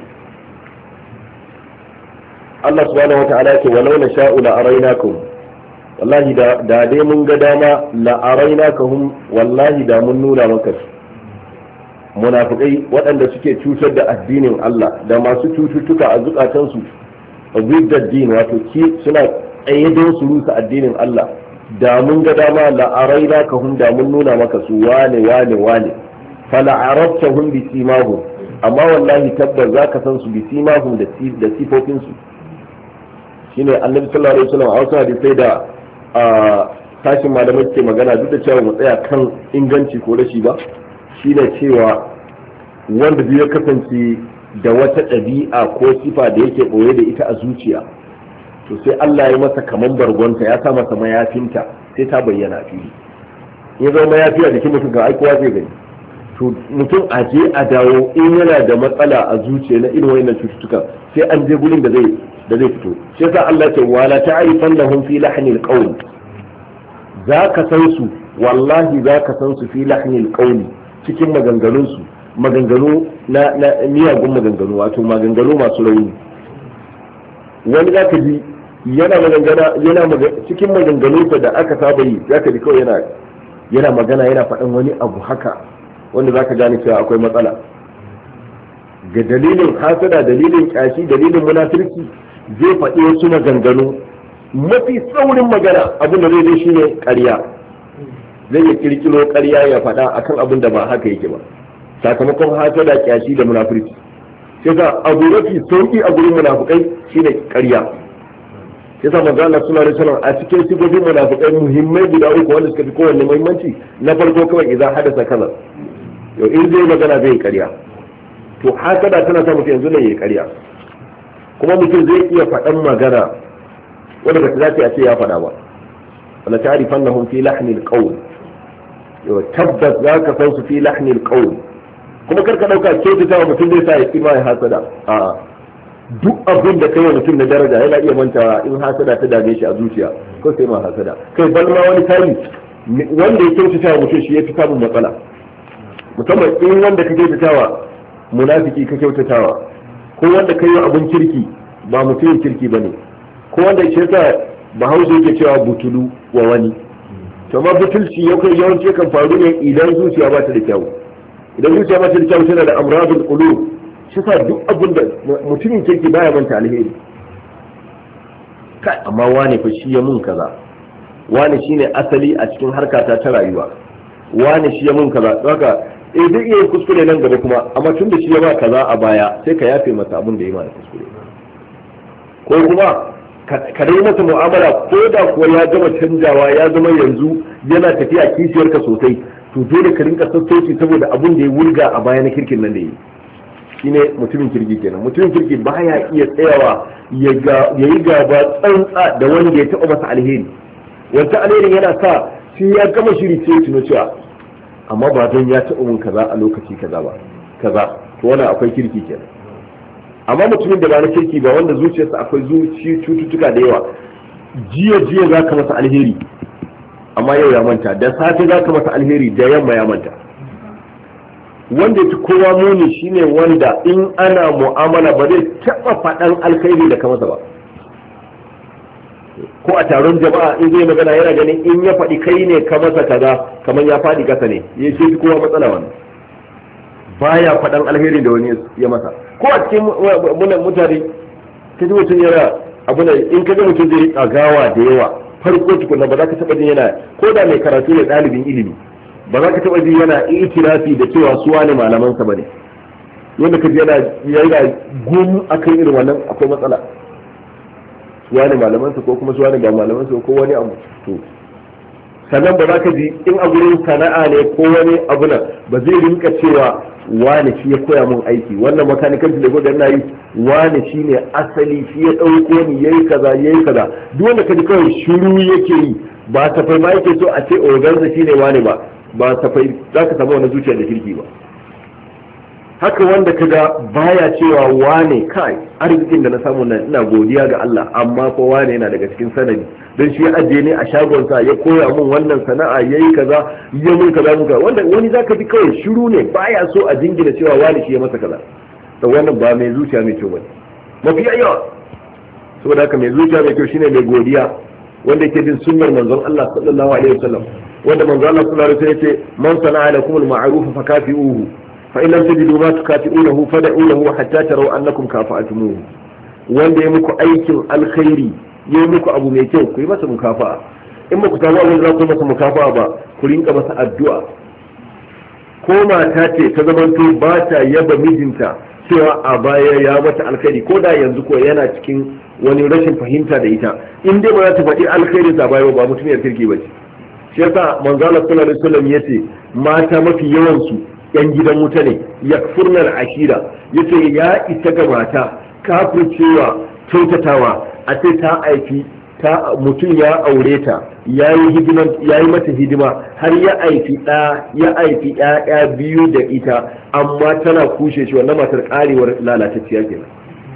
S3: Allah subhanahu wataala yake walau na sha'u la arainakum wallahi da da dai mun ga dama la arainakahum wallahi da mun nuna maka su munafikai waɗanda suke cutar da addinin Allah da masu cututtuka a zukatansu ziddad din wato ki suna tsaye don su rusa addinin Allah da mun ga dama la araina ka hum da mun nuna maka su wane wane wane fala arabtahum bi simahum amma wallahi tabbas zaka san su bi simahum da da sifofin su shine annabi sallallahu alaihi wasallam a wasu hadisai da sashin malamai ke magana duk da cewa mu tsaya kan inganci ko rashi ba shine cewa wanda biyu ya kasance da wata ɗabi'a ko sifa da yake ɓoye da ita a zuciya to sai Allah ya masa kaman bargonta ya sa masa mayafinta sai ta bayyana a fili in zama mayafi a jikin mutum ga aikowa zai gani to mutum a je a dawo in yana da matsala a zuciya na irin wayannan cututtuka sai an je gurin da zai da zai fito shi yasa Allah ya ce wala ta'rifannahum fi lahnil qawl zaka san su wallahi zaka san su fi lahnil qawl cikin maganganun su maganganu na na miyagun maganganu wato maganganu masu rauni wani zaka ji yana magangana yana cikin maganganunsa da aka saba yi zaka ji kawai yana yana magana yana faɗin wani abu haka wanda za ka gane cewa akwai matsala ga dalilin hasada dalilin kyashi dalilin munafirci zai faɗi wasu maganganu mafi saurin magana abin da zai shi ne ƙarya zai ya kirkiro ƙarya ya faɗa akan abin da ba haka yake ba sakamakon hasada kyashi da munafirci sai ka abu mafi sauki a gurin munafukai shine ƙarya sai sa manzo Allah sallallahu alaihi wasallam a cikin sifofin munafukai muhimmai guda uku wanda suka fi kowanne muhimmanci na farko kawai idan hadasa kaza yau in zai magana zai karya to haka da tana sa mutum yanzu ne ya karya kuma mutum zai iya faɗan magana wanda ba ta dace a ce ya faɗa ba wala ta'rifannahum fi lahnil qawl yau tabbas zaka san su fi lahnil qawl kuma kar ka dauka kyautata wa mutum zai sa ya kima ya hasada a duk abin da kai wa mutum na daraja yana iya mantawa in hasada ta dame shi a zuciya ko sai ma hasada kai balma wani tari wanda ya kyautata wa mutum shi ya fi samun matsala musamman in wanda ka kyautatawa munafiki ka kyautatawa ko wanda ka yi abun kirki ba mutumin kirki ba ne ko wanda ke sa bahaushe yake cewa butulu wa wani to ma butulci ya kai yawanci kan faru ne idan zuciya ba ta da kyau idan zuciya ba ta da kyau tana da amradul qulub shi sa duk abin da mutumin kirki baya manta alheri kai amma wane fa shi ya mun kaza wane shine asali a cikin harkata ta rayuwa wane shi ya mun kaza haka eh duk iya kuskure nan gaba kuma amma tun da shi ya ba kaza a baya sai ka yafe masa abin da ya mana kuskure ko kuma ka dai masa mu'amala ko da kuwa ya gama canjawa ya zama yanzu yana tafiya kishiyarka sosai to dole ka rinka sassauci saboda abin da ya wulga a baya na kirkin nan da yi shine mutumin kirki kenan mutumin kirki baya iya tsayawa ya yi gaba tsantsa da wanda ya taɓa masa alheri wanda alherin yana sa shi ya gama shiri sai ya tuno cewa amma ba don ya taɓa mun kaza a lokaci kaza ba kaza to wannan akwai kirki kenan amma mutumin da ba na kirki ba wanda zuciyarsa akwai zuci cututtuka da yawa jiya jiya za ka masa alheri amma yau ya manta da safe za ka masa alheri da yamma ya manta wanda ya fi kowa muni shine wanda in ana mu'amala ba zai taɓa faɗan alkhairi da ka masa ba ko a taron jama'a in zai magana yana ganin in ya faɗi kai ne ka masa kaza kamar ya faɗi kasa ne ya ce kowa matsala wannan baya faɗan alheri da wani ya masa ko a cikin mutane ka ji mutum yana abu da in ka ga mutum zai tsagawa da yawa farko tukuna ba za ka taɓa jin yana ko da mai karatu ne ɗalibin ilimi ba za ka taɓa jin yana itirafi da cewa su wani malamansa ba ne wanda ka ji yana yana gum akan irin wannan akwai matsala su wani malamansa ko kuma su wani ga malamansa ko wani abu to sannan ba za ka ji in a gurin sana'a ne ko wani abu nan ba zai rinka cewa wani shi ya koya mun aiki wannan makanikan da da na yi wani shi ne asali shi ya ɗauko ni yayi kaza yayi kaza duk wanda ka ji kawai shiru yake yi ba tafai ma yake so a ce ogansa shi ne wani ba ba tafai za ka samu wani zuciya da kirki ba haka wanda ka ga baya cewa wane kai arzikin da na samu nan ina godiya ga Allah amma ko wane yana daga cikin sanadi don shi ya ajiye ne a shagonsa ya koya mun wannan sana'a yayi kaza ya mun kaza mun kaza wanda wani zaka ji kawai shiru ne baya so a jingina cewa wane shi ya masa kaza to wannan ba mai zuciya mai kyau bane mafi yawa saboda haka mai zuciya mai kyau shine mai godiya wanda yake bin sunnar manzon Allah sallallahu alaihi wasallam wanda manzon Allah sallallahu alaihi wasallam yace man sana'a lakum al-ma'ruf fa kafi'uhu fa in lam tajidu ma tukafi'unahu fad'u lahu hatta taraw annakum kafa'tumuhu wanda ya muku aikin alkhairi ya muku abu mai kyau ku yi masa mukafa'a in ba ku samu abin da za ku masa mukafa'a ba ku rinka masa addu'a ko mata ce ta zamanto ba ta yaba mijinta cewa a baya ya mata alkhairi ko da yanzu ko yana cikin wani rashin fahimta da ita in dai ba za ta faɗi alkhairi ta baya ba mutum ya kirki ba ce shi yasa manzo Allah sallallahu alaihi wasallam yace mata mafi yawan su yan gidan wuta ne yakfurnal ashira yace ya isa ga mata kafircewa kyautatawa a ce ta aiki ta mutum ya aure ta yayi hidima yayi mata hidima har ya aifi da ya aifi ƴaƴa biyu da ita amma tana kushe shi, wannan matar karewar lalatacciya kenan.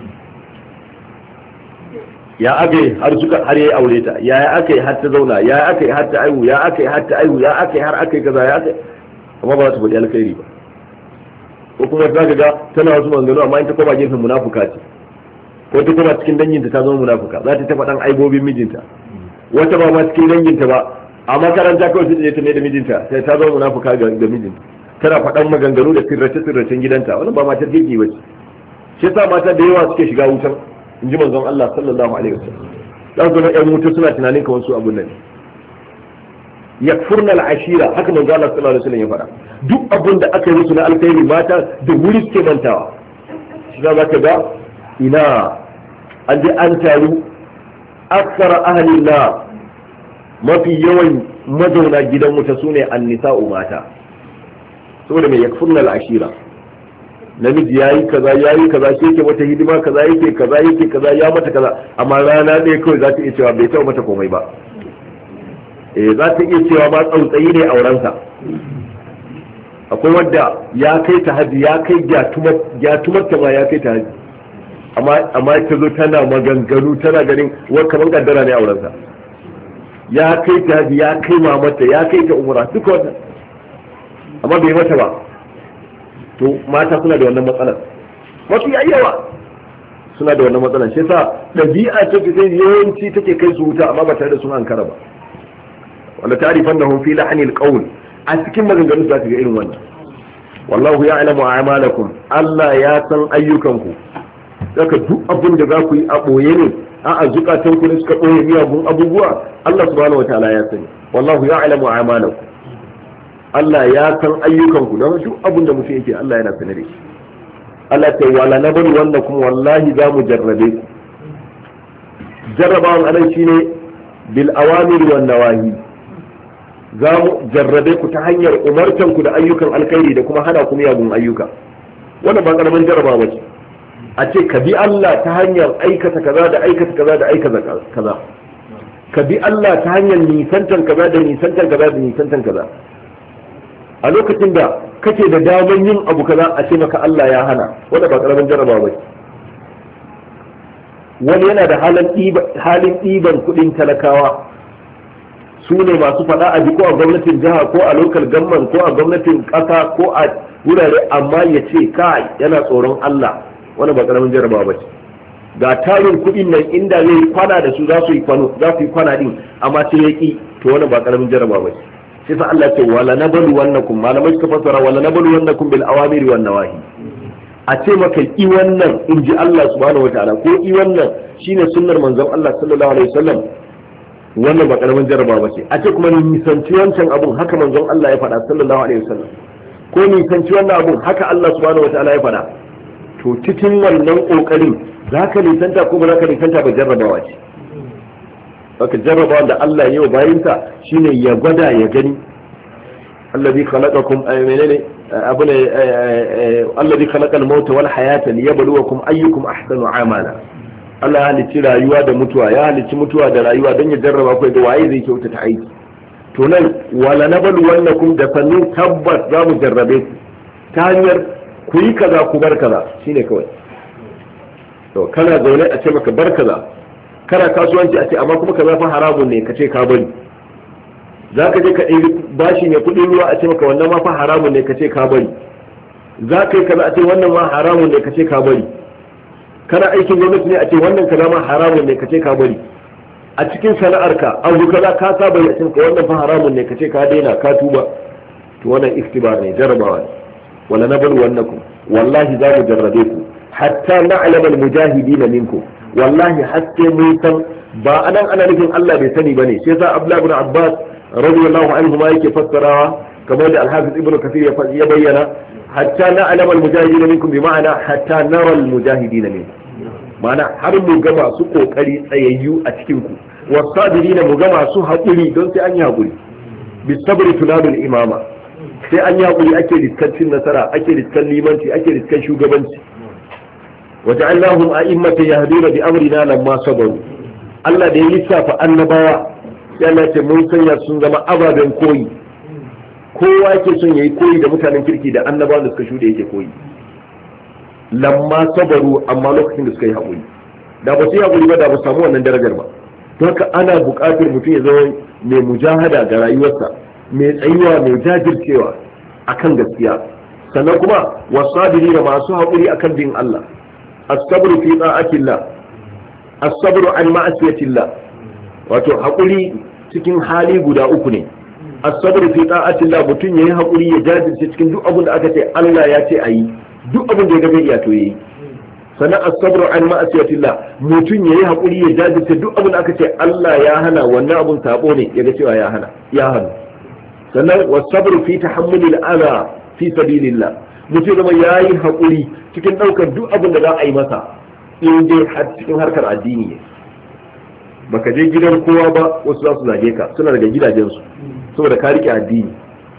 S3: ya aka har suka har yayi aure ta, ya aka yi har ta zauna, ya aka yi har ta aihu, ya aka yi har ta aihu, ya aka yi har aka yi kaza, ya aka amma ba ta faɗi alkhairi ba. ko kuma za ka ga tana wasu maganganu amma in ta koma gefen munafuka ce, ko ta koma cikin danginta ta zama munafuka, za ta taɓa ɗan aibobin mijinta. wata ba ma cikin danginta ba, a makaranta kawai sai ta ne da mijinta sai ta zama munafuka ga mijinta, tana faɗan maganganu da sirrace sirracen gidanta. wannan ba matar kirki ba ce. shi yasa mata da yawa suke shiga wutan, in ji manzon Allah sallallahu alaihi wasallam. dan zo na ƴan wuta suna tunanin kamar su abun nan yakfurna al-ashira, haka manzon Allah sallallahu alaihi wasallam ya faɗa. duk abun da aka yi musu na alkhairi mata da wuri suke mantawa. shi za ka ga ina an je an taru aksara ahli na mafi yawan mazauna gidan wuta sune an-nisa'u mata, saboda mai yakfurna al-ashira. namiji yayi kaza yayi kaza shi yake mata hidima kaza yake kaza yake kaza ya mata kaza, amma rana ɗaya kawai za ta iya cewa bai taɓa mata komai ba. eh za ta iya cewa ma tsautsayi ne aurensa. akwai wadda ya kai ta haji, ya kai gyatumar ta ma ya kai ta haji, amma amma ta zo tana maganganu tana ganin wa kaman kaddara ne aurensa. ya kai ta haji, ya kai mamata, ya kai ta umra, duka wannan amma bai mata ba. to mata suna da wannan matsalar, mafi yawa suna da wannan matsalar. shi yasa ɗabi'a ce ta yawanci take kai su wuta amma ba tare da sun ankara ba. wanda ta'rifannahum fi lahnil qawl, a cikin maganganun za ka ga irin wannan. wallahu ya'lamu a'malakum, Allah ya san ayyukanku. saka duk abin da za ku yi a boye ne a a zukatan ku ne suka boye miyagun abubuwa, Allah subhanahu wataala ya sani. wallahu ya'lamu a'malakum, Allah ya san ayyukanku, don duk abin da mutum yake Allah yana sanar da shi. Allah ta wala na bari wanda kuma wallahi za mu jarrabe ku. jarrabawan anan shine bil awamir wan nawahi, za mu jarrabe ku ta hanyar umartan ku da ayyukan alkhairi da kuma hana ku miyagun ayyuka. wannan ba karamin jarrabawa ce, a ce ka bi Allah ta hanyar aikata kaza da aikata kaza da aikata kaza, ka bi Allah ta hanyar nisantan kaza da nisantan kaza da nisantan kaza. a lokacin da kake da daman yin abu kaza a ce maka Allah ya hana, wanda ba karamin jarrabawa ba. wani yana da halin ɗiban kuɗin talakawa, su ne masu faɗa a ko a gwamnatin jiha ko a lokal gamman ko a gwamnatin ƙasa ko a wurare, amma ya ce kai yana tsoron Allah, wanda ba karamin jarrabawa ba. ga tarin kuɗin nan inda zai kwana da su za su yi kwana din, amma sai ya ƙi, to wanda ba karamin jarrabawa ba. sai sa Allah ce wala nabalu wannakum, malamai suka fassara wala nabalu wannakum bil awamiri wan nawahi. a ce maka i wannan in ji Allah subhanahu wataala, ko i wannan shine sunnar manzon Allah sallallahu alaihi wasallam, wannan ba karamin jarraba ba ce. a ce kuma nisanci wancan abun, haka manzon Allah ya faɗa sallallahu alaihi wasallam, ko nisanci wannan abun, haka Allah subhanahu wataala ya faɗa. to cikin wannan kokarin zaka nisanta ko ba zaka nisanta ba, jarrabawa ce. haka jarraba da Allah yau bayinsa shine ya gwada ya gani. allazi khalaqakum menene abuna allazi khalaqal mauta wal hayata liyabluwakum ayyukum ahsanu amala. Allah ya halicci rayuwa da mutuwa, ya halicci mutuwa da rayuwa don ya jarraba ku da waye zai kyauta ta aiki. to nan wala nablu wannakum da sannin tabbas za mu jarrabe ku ta hanyar ku yi kaza ku bar kaza, shine kawai. to kana zaune a ce maka bar kaza, kana kasuwanci a ce amma kuma kaza fa haramun ne, ka ce ka bari. za ka je ka ɗiri bashi ne kuɗin ruwa a ce maka wannan ma fa haramun ne, ka ce ka bari. za ka yi kaza a ce wannan ma haramun ne, ka ce ka bari. kana aikin gwamnati ne a ce wannan kaza ma haramun ne, ka ce ka bari. a cikin sana'arka abu kaza ka saba yi a ce maka wannan fa haramun ne, ka ce ka daina ka tuba. to wannan iktibar ne, jarabawa ne. wala nablu wannakum, wallahi za mu jarrabe ku hatta na'lamal mujahidina minkum, wallahi haske mun san ba anan ana nufin Allah bai sani bane. sai sa Abdullah ibn Abbas radiyallahu anhu ma yake fassarawa kamar da Al-Hafiz Ibn Kathir ya bayyana, hatta na'lam al-mujahidin minkum bi ma'ana hatta nara al-mujahidin minkum, ma'ana har mu ga masu kokari tsayayyu a cikin ku, wasabirina mu ga masu haƙuri, don sai an yi haƙuri. bi sabri tunadul imama, sai an yi haƙuri ake riskancin nasara, ake riskan limanci, ake riskan shugabanci. waja'alnahum a'immatan yahduna bi amrina lamma sabaru. Allah da ya lissafa annabawa yana ce mun sanya sun zama ababen koyi. Kowa yake son yayi koyi da mutanen kirki da annabawan da suka shuɗe yake koyi. Lamma sabaru, amma lokacin da suka yi haƙuri, da ba su yi haƙuri ba da ba samu wannan darajar ba. Don haka ana buƙatar mutum ya zama mai mujahada ga rayuwarsa, mai tsayuwa, mai jajircewa akan gaskiya. Sannan kuma wasabiri da masu haƙuri akan bin Allah. As-sabru fi ta'atillah, as-sabru an ma'asiyatillah. Wato haƙuri cikin hali guda uku ne. As-sabru fi ta'atillah, mutum yayi haƙuri ya jajirce cikin duk abin da aka ce Allah ya ce ayi, duk abin da ya ga bai iya to yayi. Sannan as-sabru an ma'asiyatillah, mutum yayi haƙuri ya jajirce duk abin da aka ce Allah ya hana, wannan abun sabo ne, ya ga cewa ya hana, ya hana. Sannan was-sabru fi tahammulil adha fi sabilillah, mutum zama yayi haƙuri cikin ɗaukar duk abin da za a yi masa in dai har cikin harkar addini ne. Baka je gidan kowa ba, wasu za su zage ka, suna daga gidajensu saboda ka rike addini.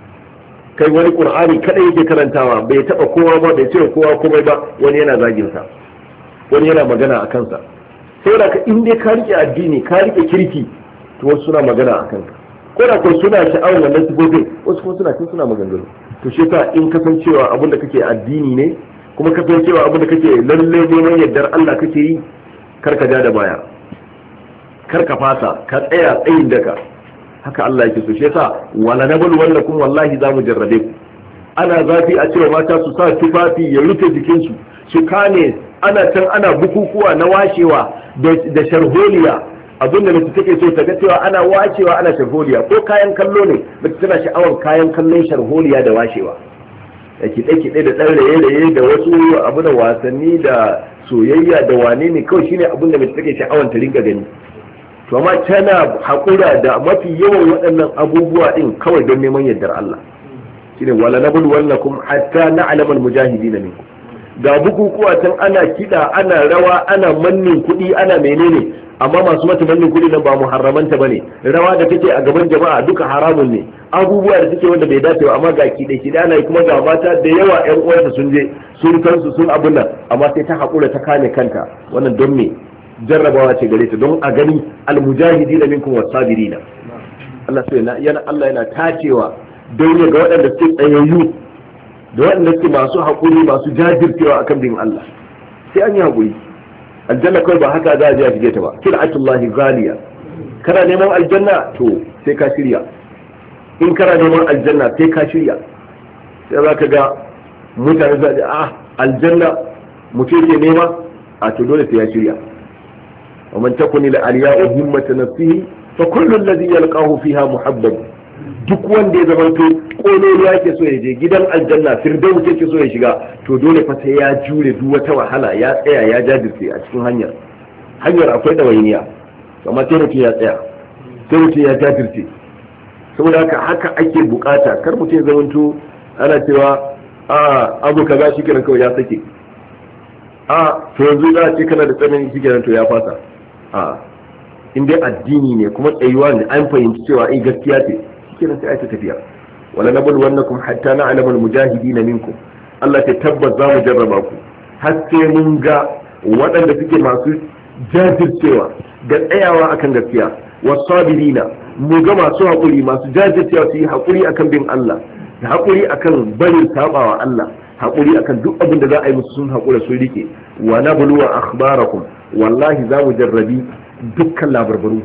S3: Kai wani qur'ani kada yake karantawa, bai taba kowa ba, bai ce kowa komai ba, wani yana zagin sa, wani yana magana a kansa. Saboda ka in dai ka rike addini, ka rike kirki, to wasu suna magana a kanka. Ko da ko suna sha'awar wannan sifofin, wasu kuma suna cin suna maganganu. To shi yasa in kasancewa abin da kake addini ne, kuma kasancewa abin da kake lalle neman yardar Allah kake yi, kar ka ja da baya, kar ka fasa, ka tsaya tsayin daka. Haka Allah yake so. Shi yasa wala nabul wallakum, wallahi za mu jarrabe ku. Ana zafi a cewa mata su sa tufafi ya rufe jikinsu, su kane, ana can ana bukukuwa na washewa da sharholiya. Abin da mace take so ta ga cewa ana wacewa ana sharholiya, ko kayan kallo ne mace tana sha'awar kayan kallon sharholiya da washewa, da kiɗe-kiɗe da ɗan raye-raye da wasu abu da wasanni da soyayya da wane ne, kawai shine abin da mace take sha'awar ta rinka gani. To amma tana haƙura da mafi yawan waɗannan abubuwa ɗin kawai don neman yardar Allah. Shine wala nabul wallakum hatta na'lamu al-mujahidin minkum. Ga bukukuwa can ana kiɗa, ana rawa, ana mannin kuɗi, ana menene, amma masu mata mannin kuɗi nan ba muharramanta bane. Rawa da take a gaban jama'a duka haramun ne. Abubuwa da take wanda bai dace ba, amma ga kiɗe kiɗe ana yi, kuma ga mata da yawa ƴan uwanta sun je sun kansu sun abun nan, amma sai ta haƙura ta kame kanta. Wannan don me? Jarrabawa ce gare ta, don a gani almujahidina minkum wasabirina. Allah sai yana Allah yana tacewa don ya ga waɗanda suke tsayayyu da waɗanda suke masu haƙuri, masu jajircewa akan bin Allah. Sai an yi haƙuri. Aljanna kawai ba haka za a je a shige ta ba. Kil'atullahi ghaliya. Kana neman aljanna to sai ka shirya. In kana neman aljanna sai ka shirya. Sai za ka ga mutane za a aljanna mutum ke nema, a to dole sai ya shirya. ومن تكن العلياء همة نفسه فكل الذي يلقاه فيها محبب. duk wanda ya zamanto kololo yake so ya je gidan aljanna, firdaus yake so ya shiga, to dole fa sai ya jure duk wata wahala, ya tsaya ya jajirce a cikin hanyar. Hanyar akwai dawainiya, amma sai mutum ya tsaya, sai mutum ya jajirce. Saboda haka haka ake bukata, kar mutum ya zamanto ana cewa a abu kaza shi kenan kawai ya sake, a to yanzu za a ce kana da tsanani shi kenan to ya fasa. A in dai addini ne kuma tsayuwa ne, an fahimci cewa ai gaskiya ce, kenan sai ai ta tafiya. wala nabul wannakum hatta na'lamu al-mujahidin minkum. Allah ta tabbas za mu jarraba ku har sai mun ga waɗanda suke masu jajircewa da tsayawa akan gaskiya, wasabirina, mu ga masu haƙuri, masu jajircewa su yi haƙuri akan bin Allah, da haƙuri akan barin sabawa Allah, haƙuri akan duk abin da za a yi musu sun haƙura sun rike. Wa nabluwa akhbarakum, wallahi za mu jarrabi dukkan labarbaru,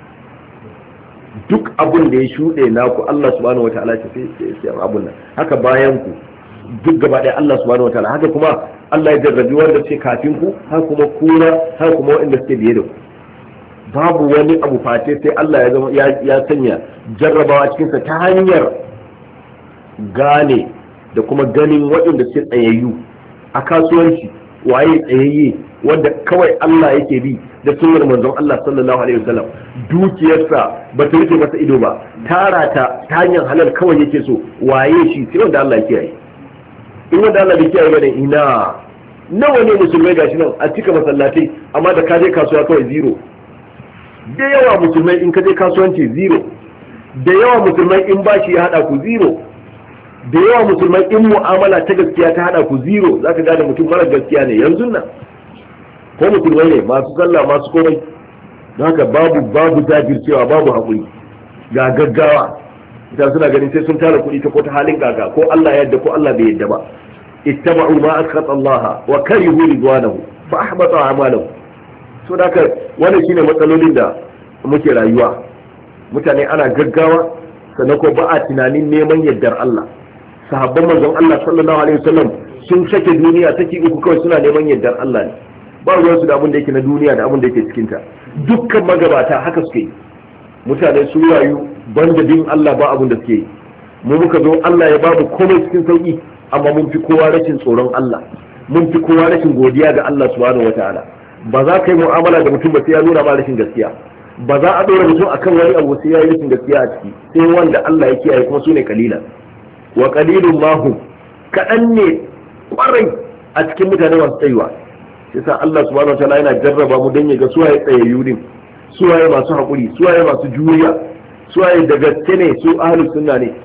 S3: duk abin da ya shuɗe naku Allah subhanahu wa ta'ala ce sai abun nan. Haka bayan ku duk gaba ɗaya Allah subhanahu wa ta'ala, haka kuma Allah ya jarrabi wanda ce kafin ku, haka kuma kuna, haka kuma waɗanda suke biye da ku. Babu wani abu face sai Allah ya zama ya sanya jarrabawa cikin sa ta hanyar gane da kuma ganin waɗanda suke tsayayyu a kasuwanci, waye tsayayye wanda kawai Allah yake bi da sunnar manzon Allah sallallahu alaihi wasallam, dukiyarsa ba ta rike masa ido ba, tara ta ta hanyar halal kawai yake so, waye shi sai wanda Allah yake yi. In wanda Allah bai kiyaye ba ne, ina nawa ne musulmai gashi nan a cika masallatai, amma da ka je kasuwa kawai zero. Da yawa musulmai in ka je kasuwanci zero, da yawa musulmai in bashi ya hada ku zero, da yawa musulmai in mu'amala ta gaskiya ta hada ku zero. Zaka gane mutum mara gaskiya ne yanzu nan, ko musulmai ne masu sallah masu komai. Don haka babu babu jajircewa, babu haƙuri. ga gaggawa ita suna ganin sai sun tara kuɗi ta ko ta halin gaga ko Allah ya yarda ko Allah bai yarda ba ittaba'u ma askhata Allah wa karihu ridwanahu fa ahbata a'malahum so da haka wannan shine matsalolin da muke rayuwa mutane ana gaggawa sannan ko ba a tunanin neman yardar Allah sahabban manzon Allah sallallahu alaihi wasallam sun sake duniya take uku kawai suna neman yardar Allah ne ba ruwansu da abin da yake na duniya da abin da yake cikin ta dukkan magabata haka suke yi mutane sun rayu banda bin Allah ba abin da suke yi mu muka zo Allah ya babu komai cikin sauki amma mun fi kowa rashin tsoron Allah mun fi kowa rashin godiya ga Allah subhanahu wataala ba za ka yi mu'amala da mutum ba sai ya nuna ma rashin gaskiya ba za a ɗora mutum akan wani abu sai ya yi rashin gaskiya a ciki sai wanda Allah ya kiyaye kuma su ne kalilan wa qalilun ma hum kaɗan ne kwarai a cikin mutane masu tsayuwa sai sa Allah subhanahu wataala yana jarraba mu don ya ga suwaye tsayayyu din suwaye masu haƙuri suwaye masu juriya suwaye da gaske ne su ahlus sunna ne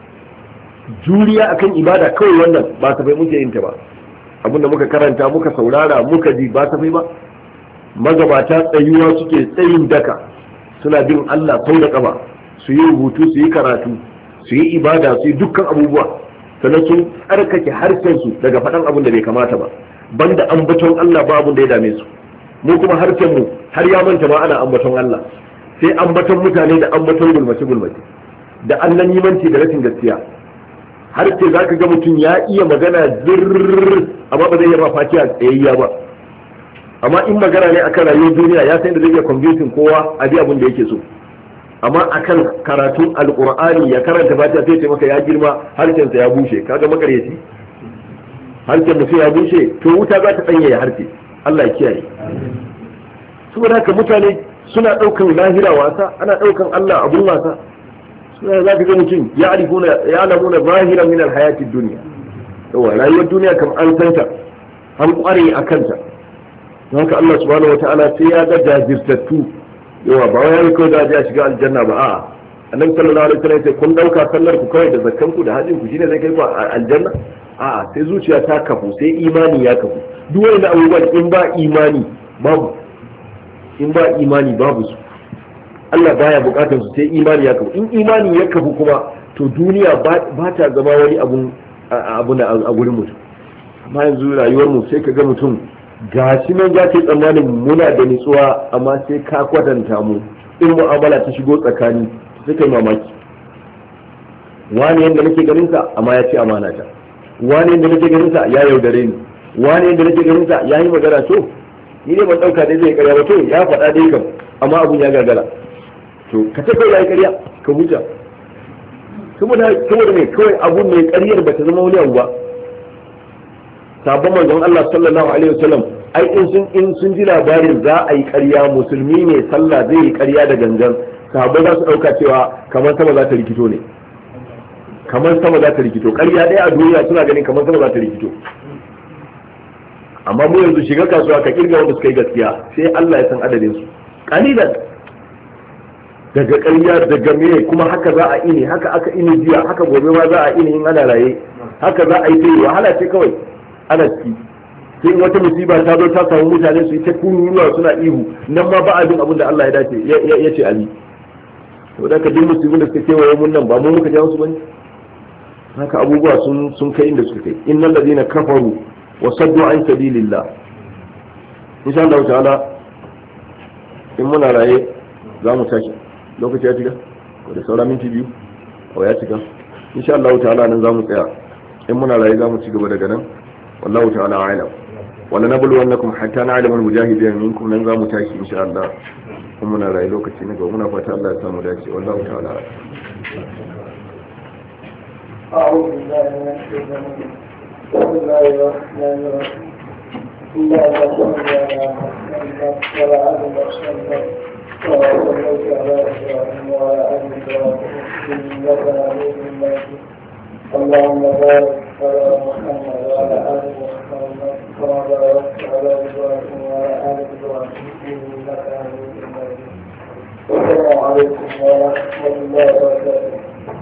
S3: juriya akan ibada kawai wannan ba ta bai muke yin ta ba abinda muka karanta muka saurara muka ji ba ta bai ba magabata tsayuwa suke tsayin daka suna bin Allah sau da kaba su yi rubutu su yi karatu su yi ibada su yi dukkan abubuwa sannan sun tsarkake harshen su daga faɗan abin da bai kamata ba banda ambaton Allah ba abin da ya dame su mu kuma harshen mu har ya manta ma ana ambaton Allah sai ambaton mutane da ambaton gulmace gulmace da annan yimanci da rashin gaskiya har ce zaka ga mutum ya iya magana zirr amma ba zai yi mafaki a tsayayya ba amma in magana ne akan rayuwar duniya ya san da zai iya convincing kowa a bi abin da yake so amma akan karatun alqur'ani ya karanta fatiha sai ce maka ya girma harshen sa ya bushe kaga makareci harshen mutum ya bushe to wuta za ta danye ya harce Allah ya kiyaye saboda haka mutane suna daukan lahira wasa ana daukan Allah abun wasa suna za ka ga mutum ya alifuna ya alamuna zahiran min alhayati dunya yawa rayuwar duniya kam an santa an kware a kanta don haka Allah subhanahu wataala sai ya ga jajirtattu yawa ba wai kawai da ya shiga aljanna ba a'a annabi sallallahu alaihi wasallam sai kun dauka sallar ku kawai da zakkan ku da hajjin ku shine zai kai ku aljanna a'a sai zuciya ta kafu sai imani ya kafu duk wani abubuwan in ba imani babu in ba imani babu su Allah baya bukatar su sai imani ya kafu in imani ya kafu kuma to duniya ba ta zama wani abun abu a gurin mutum amma yanzu rayuwar mu sai ka ga mutum gashi nan ya ce tsammanin muna da nutsuwa amma sai ka kwatanta mu in mu'amala ta shigo tsakani sai kai mamaki wani yanda nake ganin sa amma ya ce amana ta wani yanda nake ganin sa ya yaudare ni wani yanda nake ganin sa ya yi magana to ni ne ban dauka dai zai karya ba to ya faɗa dai kam amma abun ya gagara to ka ce kawai ya yi karya ka huta saboda saboda mai kawai abun mai karyar ba ta zama wani abu ba sabon manzon Allah sallallahu alaihi wasallam ai in sun in sun ji labarin za a yi ƙarya musulmi ne sallah zai yi ƙarya da gangan sahabbai za su ɗauka cewa kamar sama za ta rikito ne kamar sama za ta rikito ƙarya ɗaya a duniya suna ganin kamar sama za ta rikito amma mu yanzu shiga kasuwa ka kirga wanda suka yi gaskiya sai Allah ya san adadin su qalilan daga ƙarya daga me kuma haka za a ini haka aka ini jiya haka gobe ma za a ini in ana raye haka za a yi sai wahala ce kawai ana ciki sai wata musiba ta zo ta samu mutane su yi ta kururuwa suna ihu nan ma ba abin abin da Allah ya dace ya ce ali to da ka duk musibin da suka kewaye mun nan ba mu muka jawo su bane haka abubuwa sun sun kai inda suka kai innal ladina kafaru wa saddu an sabilillah insha Allah ta'ala in muna raye za mu tashi lokaci ya cika ko da saura minti biyu ko ya cika insha Allah ta'ala nan za mu tsaya in muna raye za mu ci gaba daga nan والله تعالى أعلم ولنبلونكم حتى نعلم المجاهدين منكم من ذا متاشي إن شاء الله ومنا لا يلوك السنة ومنا فتاة الله يسامو داشي والله تعالى أعلم
S2: أعوذ بالله من الشيطان بسم الله الرحمن الرحيم اللهم صل على محمد وعلى آل محمد كما صليت على إبراهيم وعلى آل إبراهيم إنك حميد مجيد اللهم بارك على محمد وعلى آل محمد كما باركت على إبراهيم وعلى آل إبراهيم إنك حميد مجيد السلام عليكم ورحمة الله وبركاته.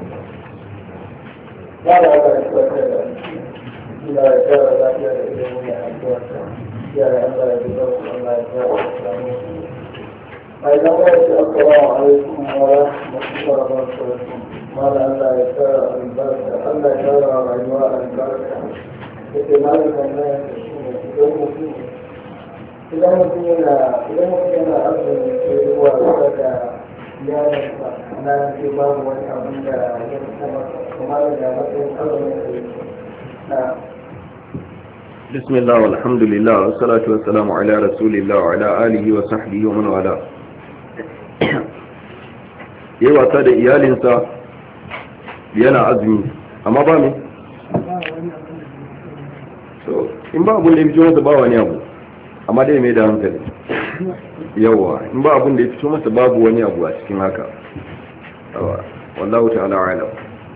S2: لا لا لا لا يزال لا يزال إلى يا الله يجزاك الله خيرا أيضا السلام عليكم ورحمة الله وبركاته. ماذا الله يسار البركة الله يسار عيواء البركة استعمال الناس يوم فيه إذا مكينا إذا مكينا أصل في هو وكذا يا ناس في باب والأمر وماذا مثل أمر نعم.
S3: بسم الله والحمد لله والصلاة والسلام على رسول الله وعلى آله وصحبه ومن والاه. yi wasa da iyalinsa yana azumi amma ba mai so in ba abun da ya fito masa ba wani abu amma dai mai da hankali yawa in ba abun da ya fito masa babu wani abu a cikin haka wallahu ta'ala alam.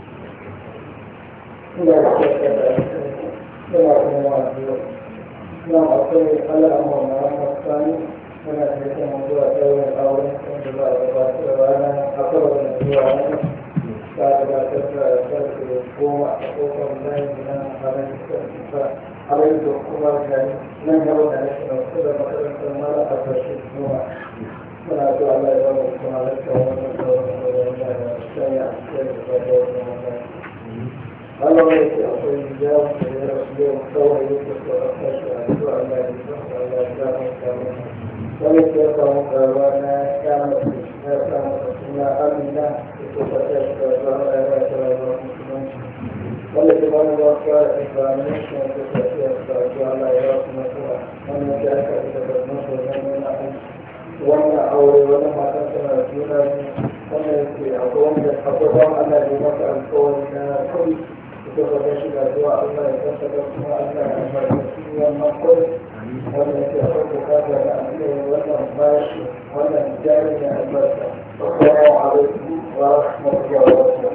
S2: Muna da yake zuwa tsawon auren da ba a gabatar da rana a kawai da zuwa rana ta gabatar da karfe goma a kofar layin na ranar da harin da kuma da nan gaba da nake da wasu da makarantar mara a ƙarshe zuwa muna da Allah ya ba kuma da tsawon da tsawon da da sai a cikin da da wannan Allah ya ce akwai jawo da ya rasu da kawai yake so a kashi a zuwa Allah ya ba Allah ya ba wani ke samu karuwa na kyamar na samu suna amina da ke fashe da zama da ya ta rayuwa musulunci wanda ke wani ba su da examination da fashe da zuwa na ya su nasara wannan ya ka da babban sojon nuna aiki wannan aure wani matan tana da juna ne wannan yake akwai wanda akwai ban ana da maka alkawari na kuri da ta fashe da zuwa Allah ya tattata kuma Allah ya albarkaci wannan kuri wannan ke akwai bukata da aliyar wannan bashi wannan jari na albarka. Assalamu alaikum wa rahmatullahi wa barakatuh.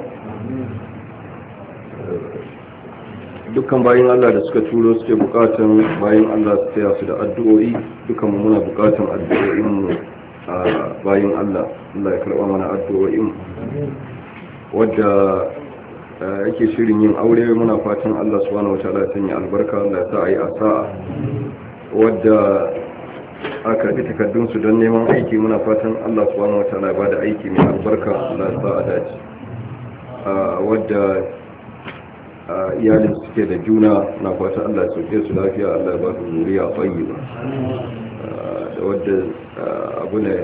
S3: Dukkan bayin Allah da suka turo suke bukatan bayin Allah su taya su da addu'o'i, dukkan mu muna bukatan addu'o'in mu a bayin Allah. Allah ya karba mana addu'o'in. Wadda yake shirin yin aure muna fatan Allah subhanahu wataala ya sanya albarka, Allah ya sa ayi asa'a. Wadda aka bi takardunsu don neman aiki muna fatan Allah subhanahu wataala ba da aiki mai albarka Allah sa a dace. Wadda iyalin suke da juna na fatan Allah ya sauke su lafiya, Allah ya ba su zuriya tayyiba. Da wadda abu ne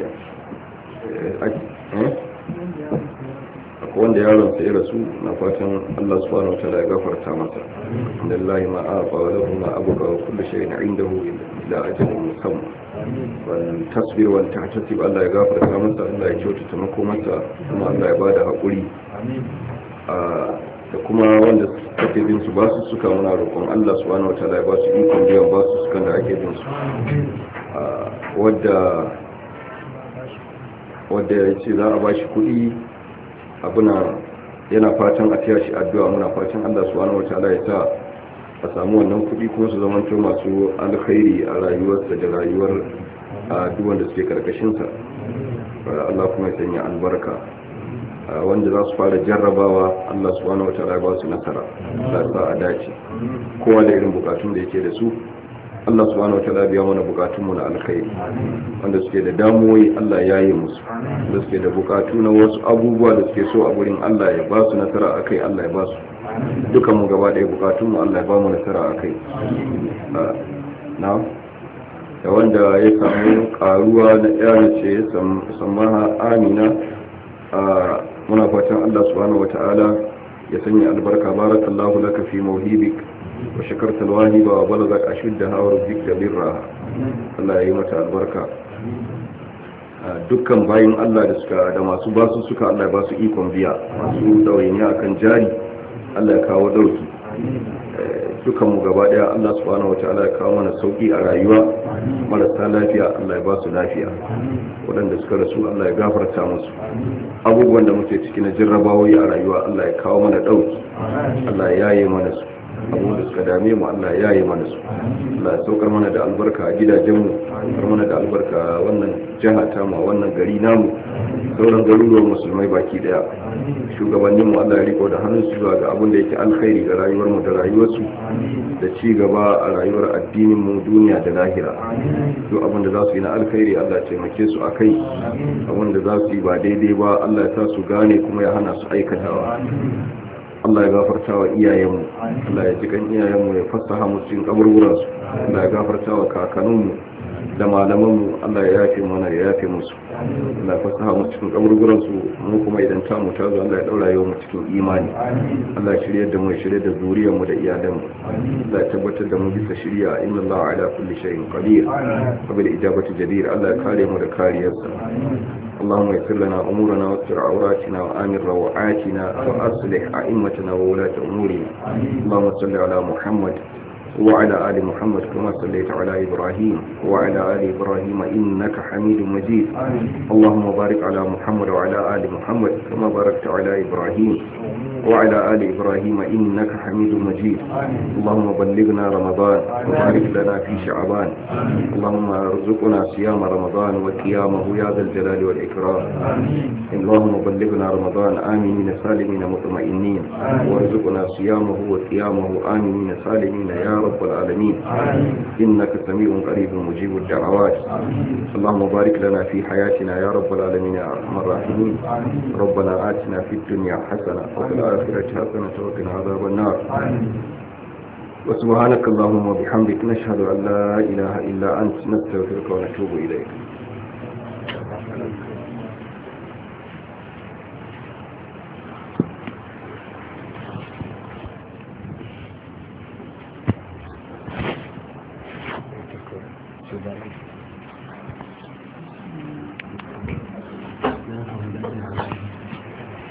S3: wanda yaron sa ya rasu na fatan Allah subhanahu wataala ya gafarta masa. Lillahi ma afa wa lahu ma abqa wa kullu shay'in 'indahu ila ajalin musamma. Wal tasbir wal ta'tasib Allah ya gafarta masa, Allah ya kyautata makomarsa, kuma Allah ya bada hakuri. Da kuma wanda ake bin su ba su suka muna roƙon Allah subhanahu wataala ya ba su ikon biyan ba su sukan da ake bin su. Wadda wadda ya ce za a ba shi kuɗi abuna yana fatan a tiya shi addu'a, muna fatan Allah subhanahu wataala ya sa a samu wannan kuɗi kuma su zama to masu alkhairi a rayuwarsa da rayuwar duk wanda suke karkashin sa. Allah kuma ya sanya albarka. Wanda za su fara jarrabawa Allah subhanahu wataala ya ba su nasara, Allah ya sa a dace. Kowa da irin bukatun da yake da su Allah subhanahu wataala biya mana bukatun mu na alkhairi. Wanda suke da damuwoyi Allah ya yi musu, wanda suke da bukatu na wasu abubuwa da suke so a gurin Allah ya ba su nasara akai, Allah ya ba su dukan mu gaba ɗaya bukatun mu Allah ya ba mu nasara akai. Na da wanda ya samu karuwa na yana ce ya samaha Amina, muna fatan Allah subhanahu wataala ya sanya albarka. Barakallahu laka fi mawhibik wa shakarta alwahiba wa balagat ashuddaha wa rubika birra. Allah ya yi mata albarka. Dukkan bayin Allah da suka da masu basu suka Allah ya basu ikon biya, masu dawainiya akan jari Allah ya kawo dauki. Dukan mu gaba daya Allah subhanahu wataala ya kawo mana sauki a rayuwa. Marasa lafiya Allah ya basu lafiya, waɗanda suka rasu Allah ya gafarta musu. Abubuwan da muke ciki na jarrabawoyi a rayuwa Allah ya kawo mana dauki, Allah ya yaye mana su. abubuwan da suka dame mu Allah ya yi mana su Allah ya saukar mana da albarka a gidajenmu saukar mana da albarka a wannan jiha ta mu a wannan gari namu sauran garuruwan musulmai baki daya shugabannin mu Allah ya riko da hannun su zuwa ga abin da yake alkhairi ga rayuwar mu da rayuwarsu da ci gaba a rayuwar addinin mu duniya da lahira duk abin da za su yi na alkhairi Allah ya taimake su akai abin da za su yi ba daidai ba Allah ya sa su gane kuma ya hana su aikatawa Allah ya gafarta wa iyayenmu Allah ya jikan iyayenmu ya fassaha mu cikin kaburburansu Allah ya gafarta wa kakanninmu da malamanmu Allah ya yafe mana ya yafe musu Allah ya fassaha mu cikin kaburburansu mu kuma idan ta mu ta zo Allah ya daura yau mu cikin imani Allah ya shirye da mu ya shirye da zuriyar mu da iyalanmu Allah ya tabbatar da mu bisa shiriya inna Allah ala kulli shay'in qadir wa bil ijabati jadir Allah ya kare mu da kariyarsa اللهم يسر لنا أمورنا واستر عوراتنا وآمن روعاتنا وأصلح أئمتنا وولاة أمورنا اللهم صل على محمد وعلى آل محمد كما صليت على إبراهيم وعلى آل إبراهيم إنك حميد مجيد اللهم بارك على محمد وعلى آل محمد كما باركت على إبراهيم وعلى آل إبراهيم إنك حميد مجيد اللهم بلغنا رمضان وبارك لنا في شعبان اللهم ارزقنا صيام رمضان وقيامه يا ذا الجلال والإكرام اللهم بلغنا رمضان آمنين سالمين مطمئنين وارزقنا صيامه وقيامه آمنين سالمين يا رب العالمين إنك سميع قريب مجيب الدعوات اللهم بارك لنا في حياتنا يا رب العالمين يا أرحم الراحمين ربنا آتنا في الدنيا حسنة وفي الآخرة حسنة وقنا عذاب النار وسبحانك اللهم وبحمدك نشهد أن لا إله إلا أنت نستغفرك ونتوب إليك
S1: Thank you.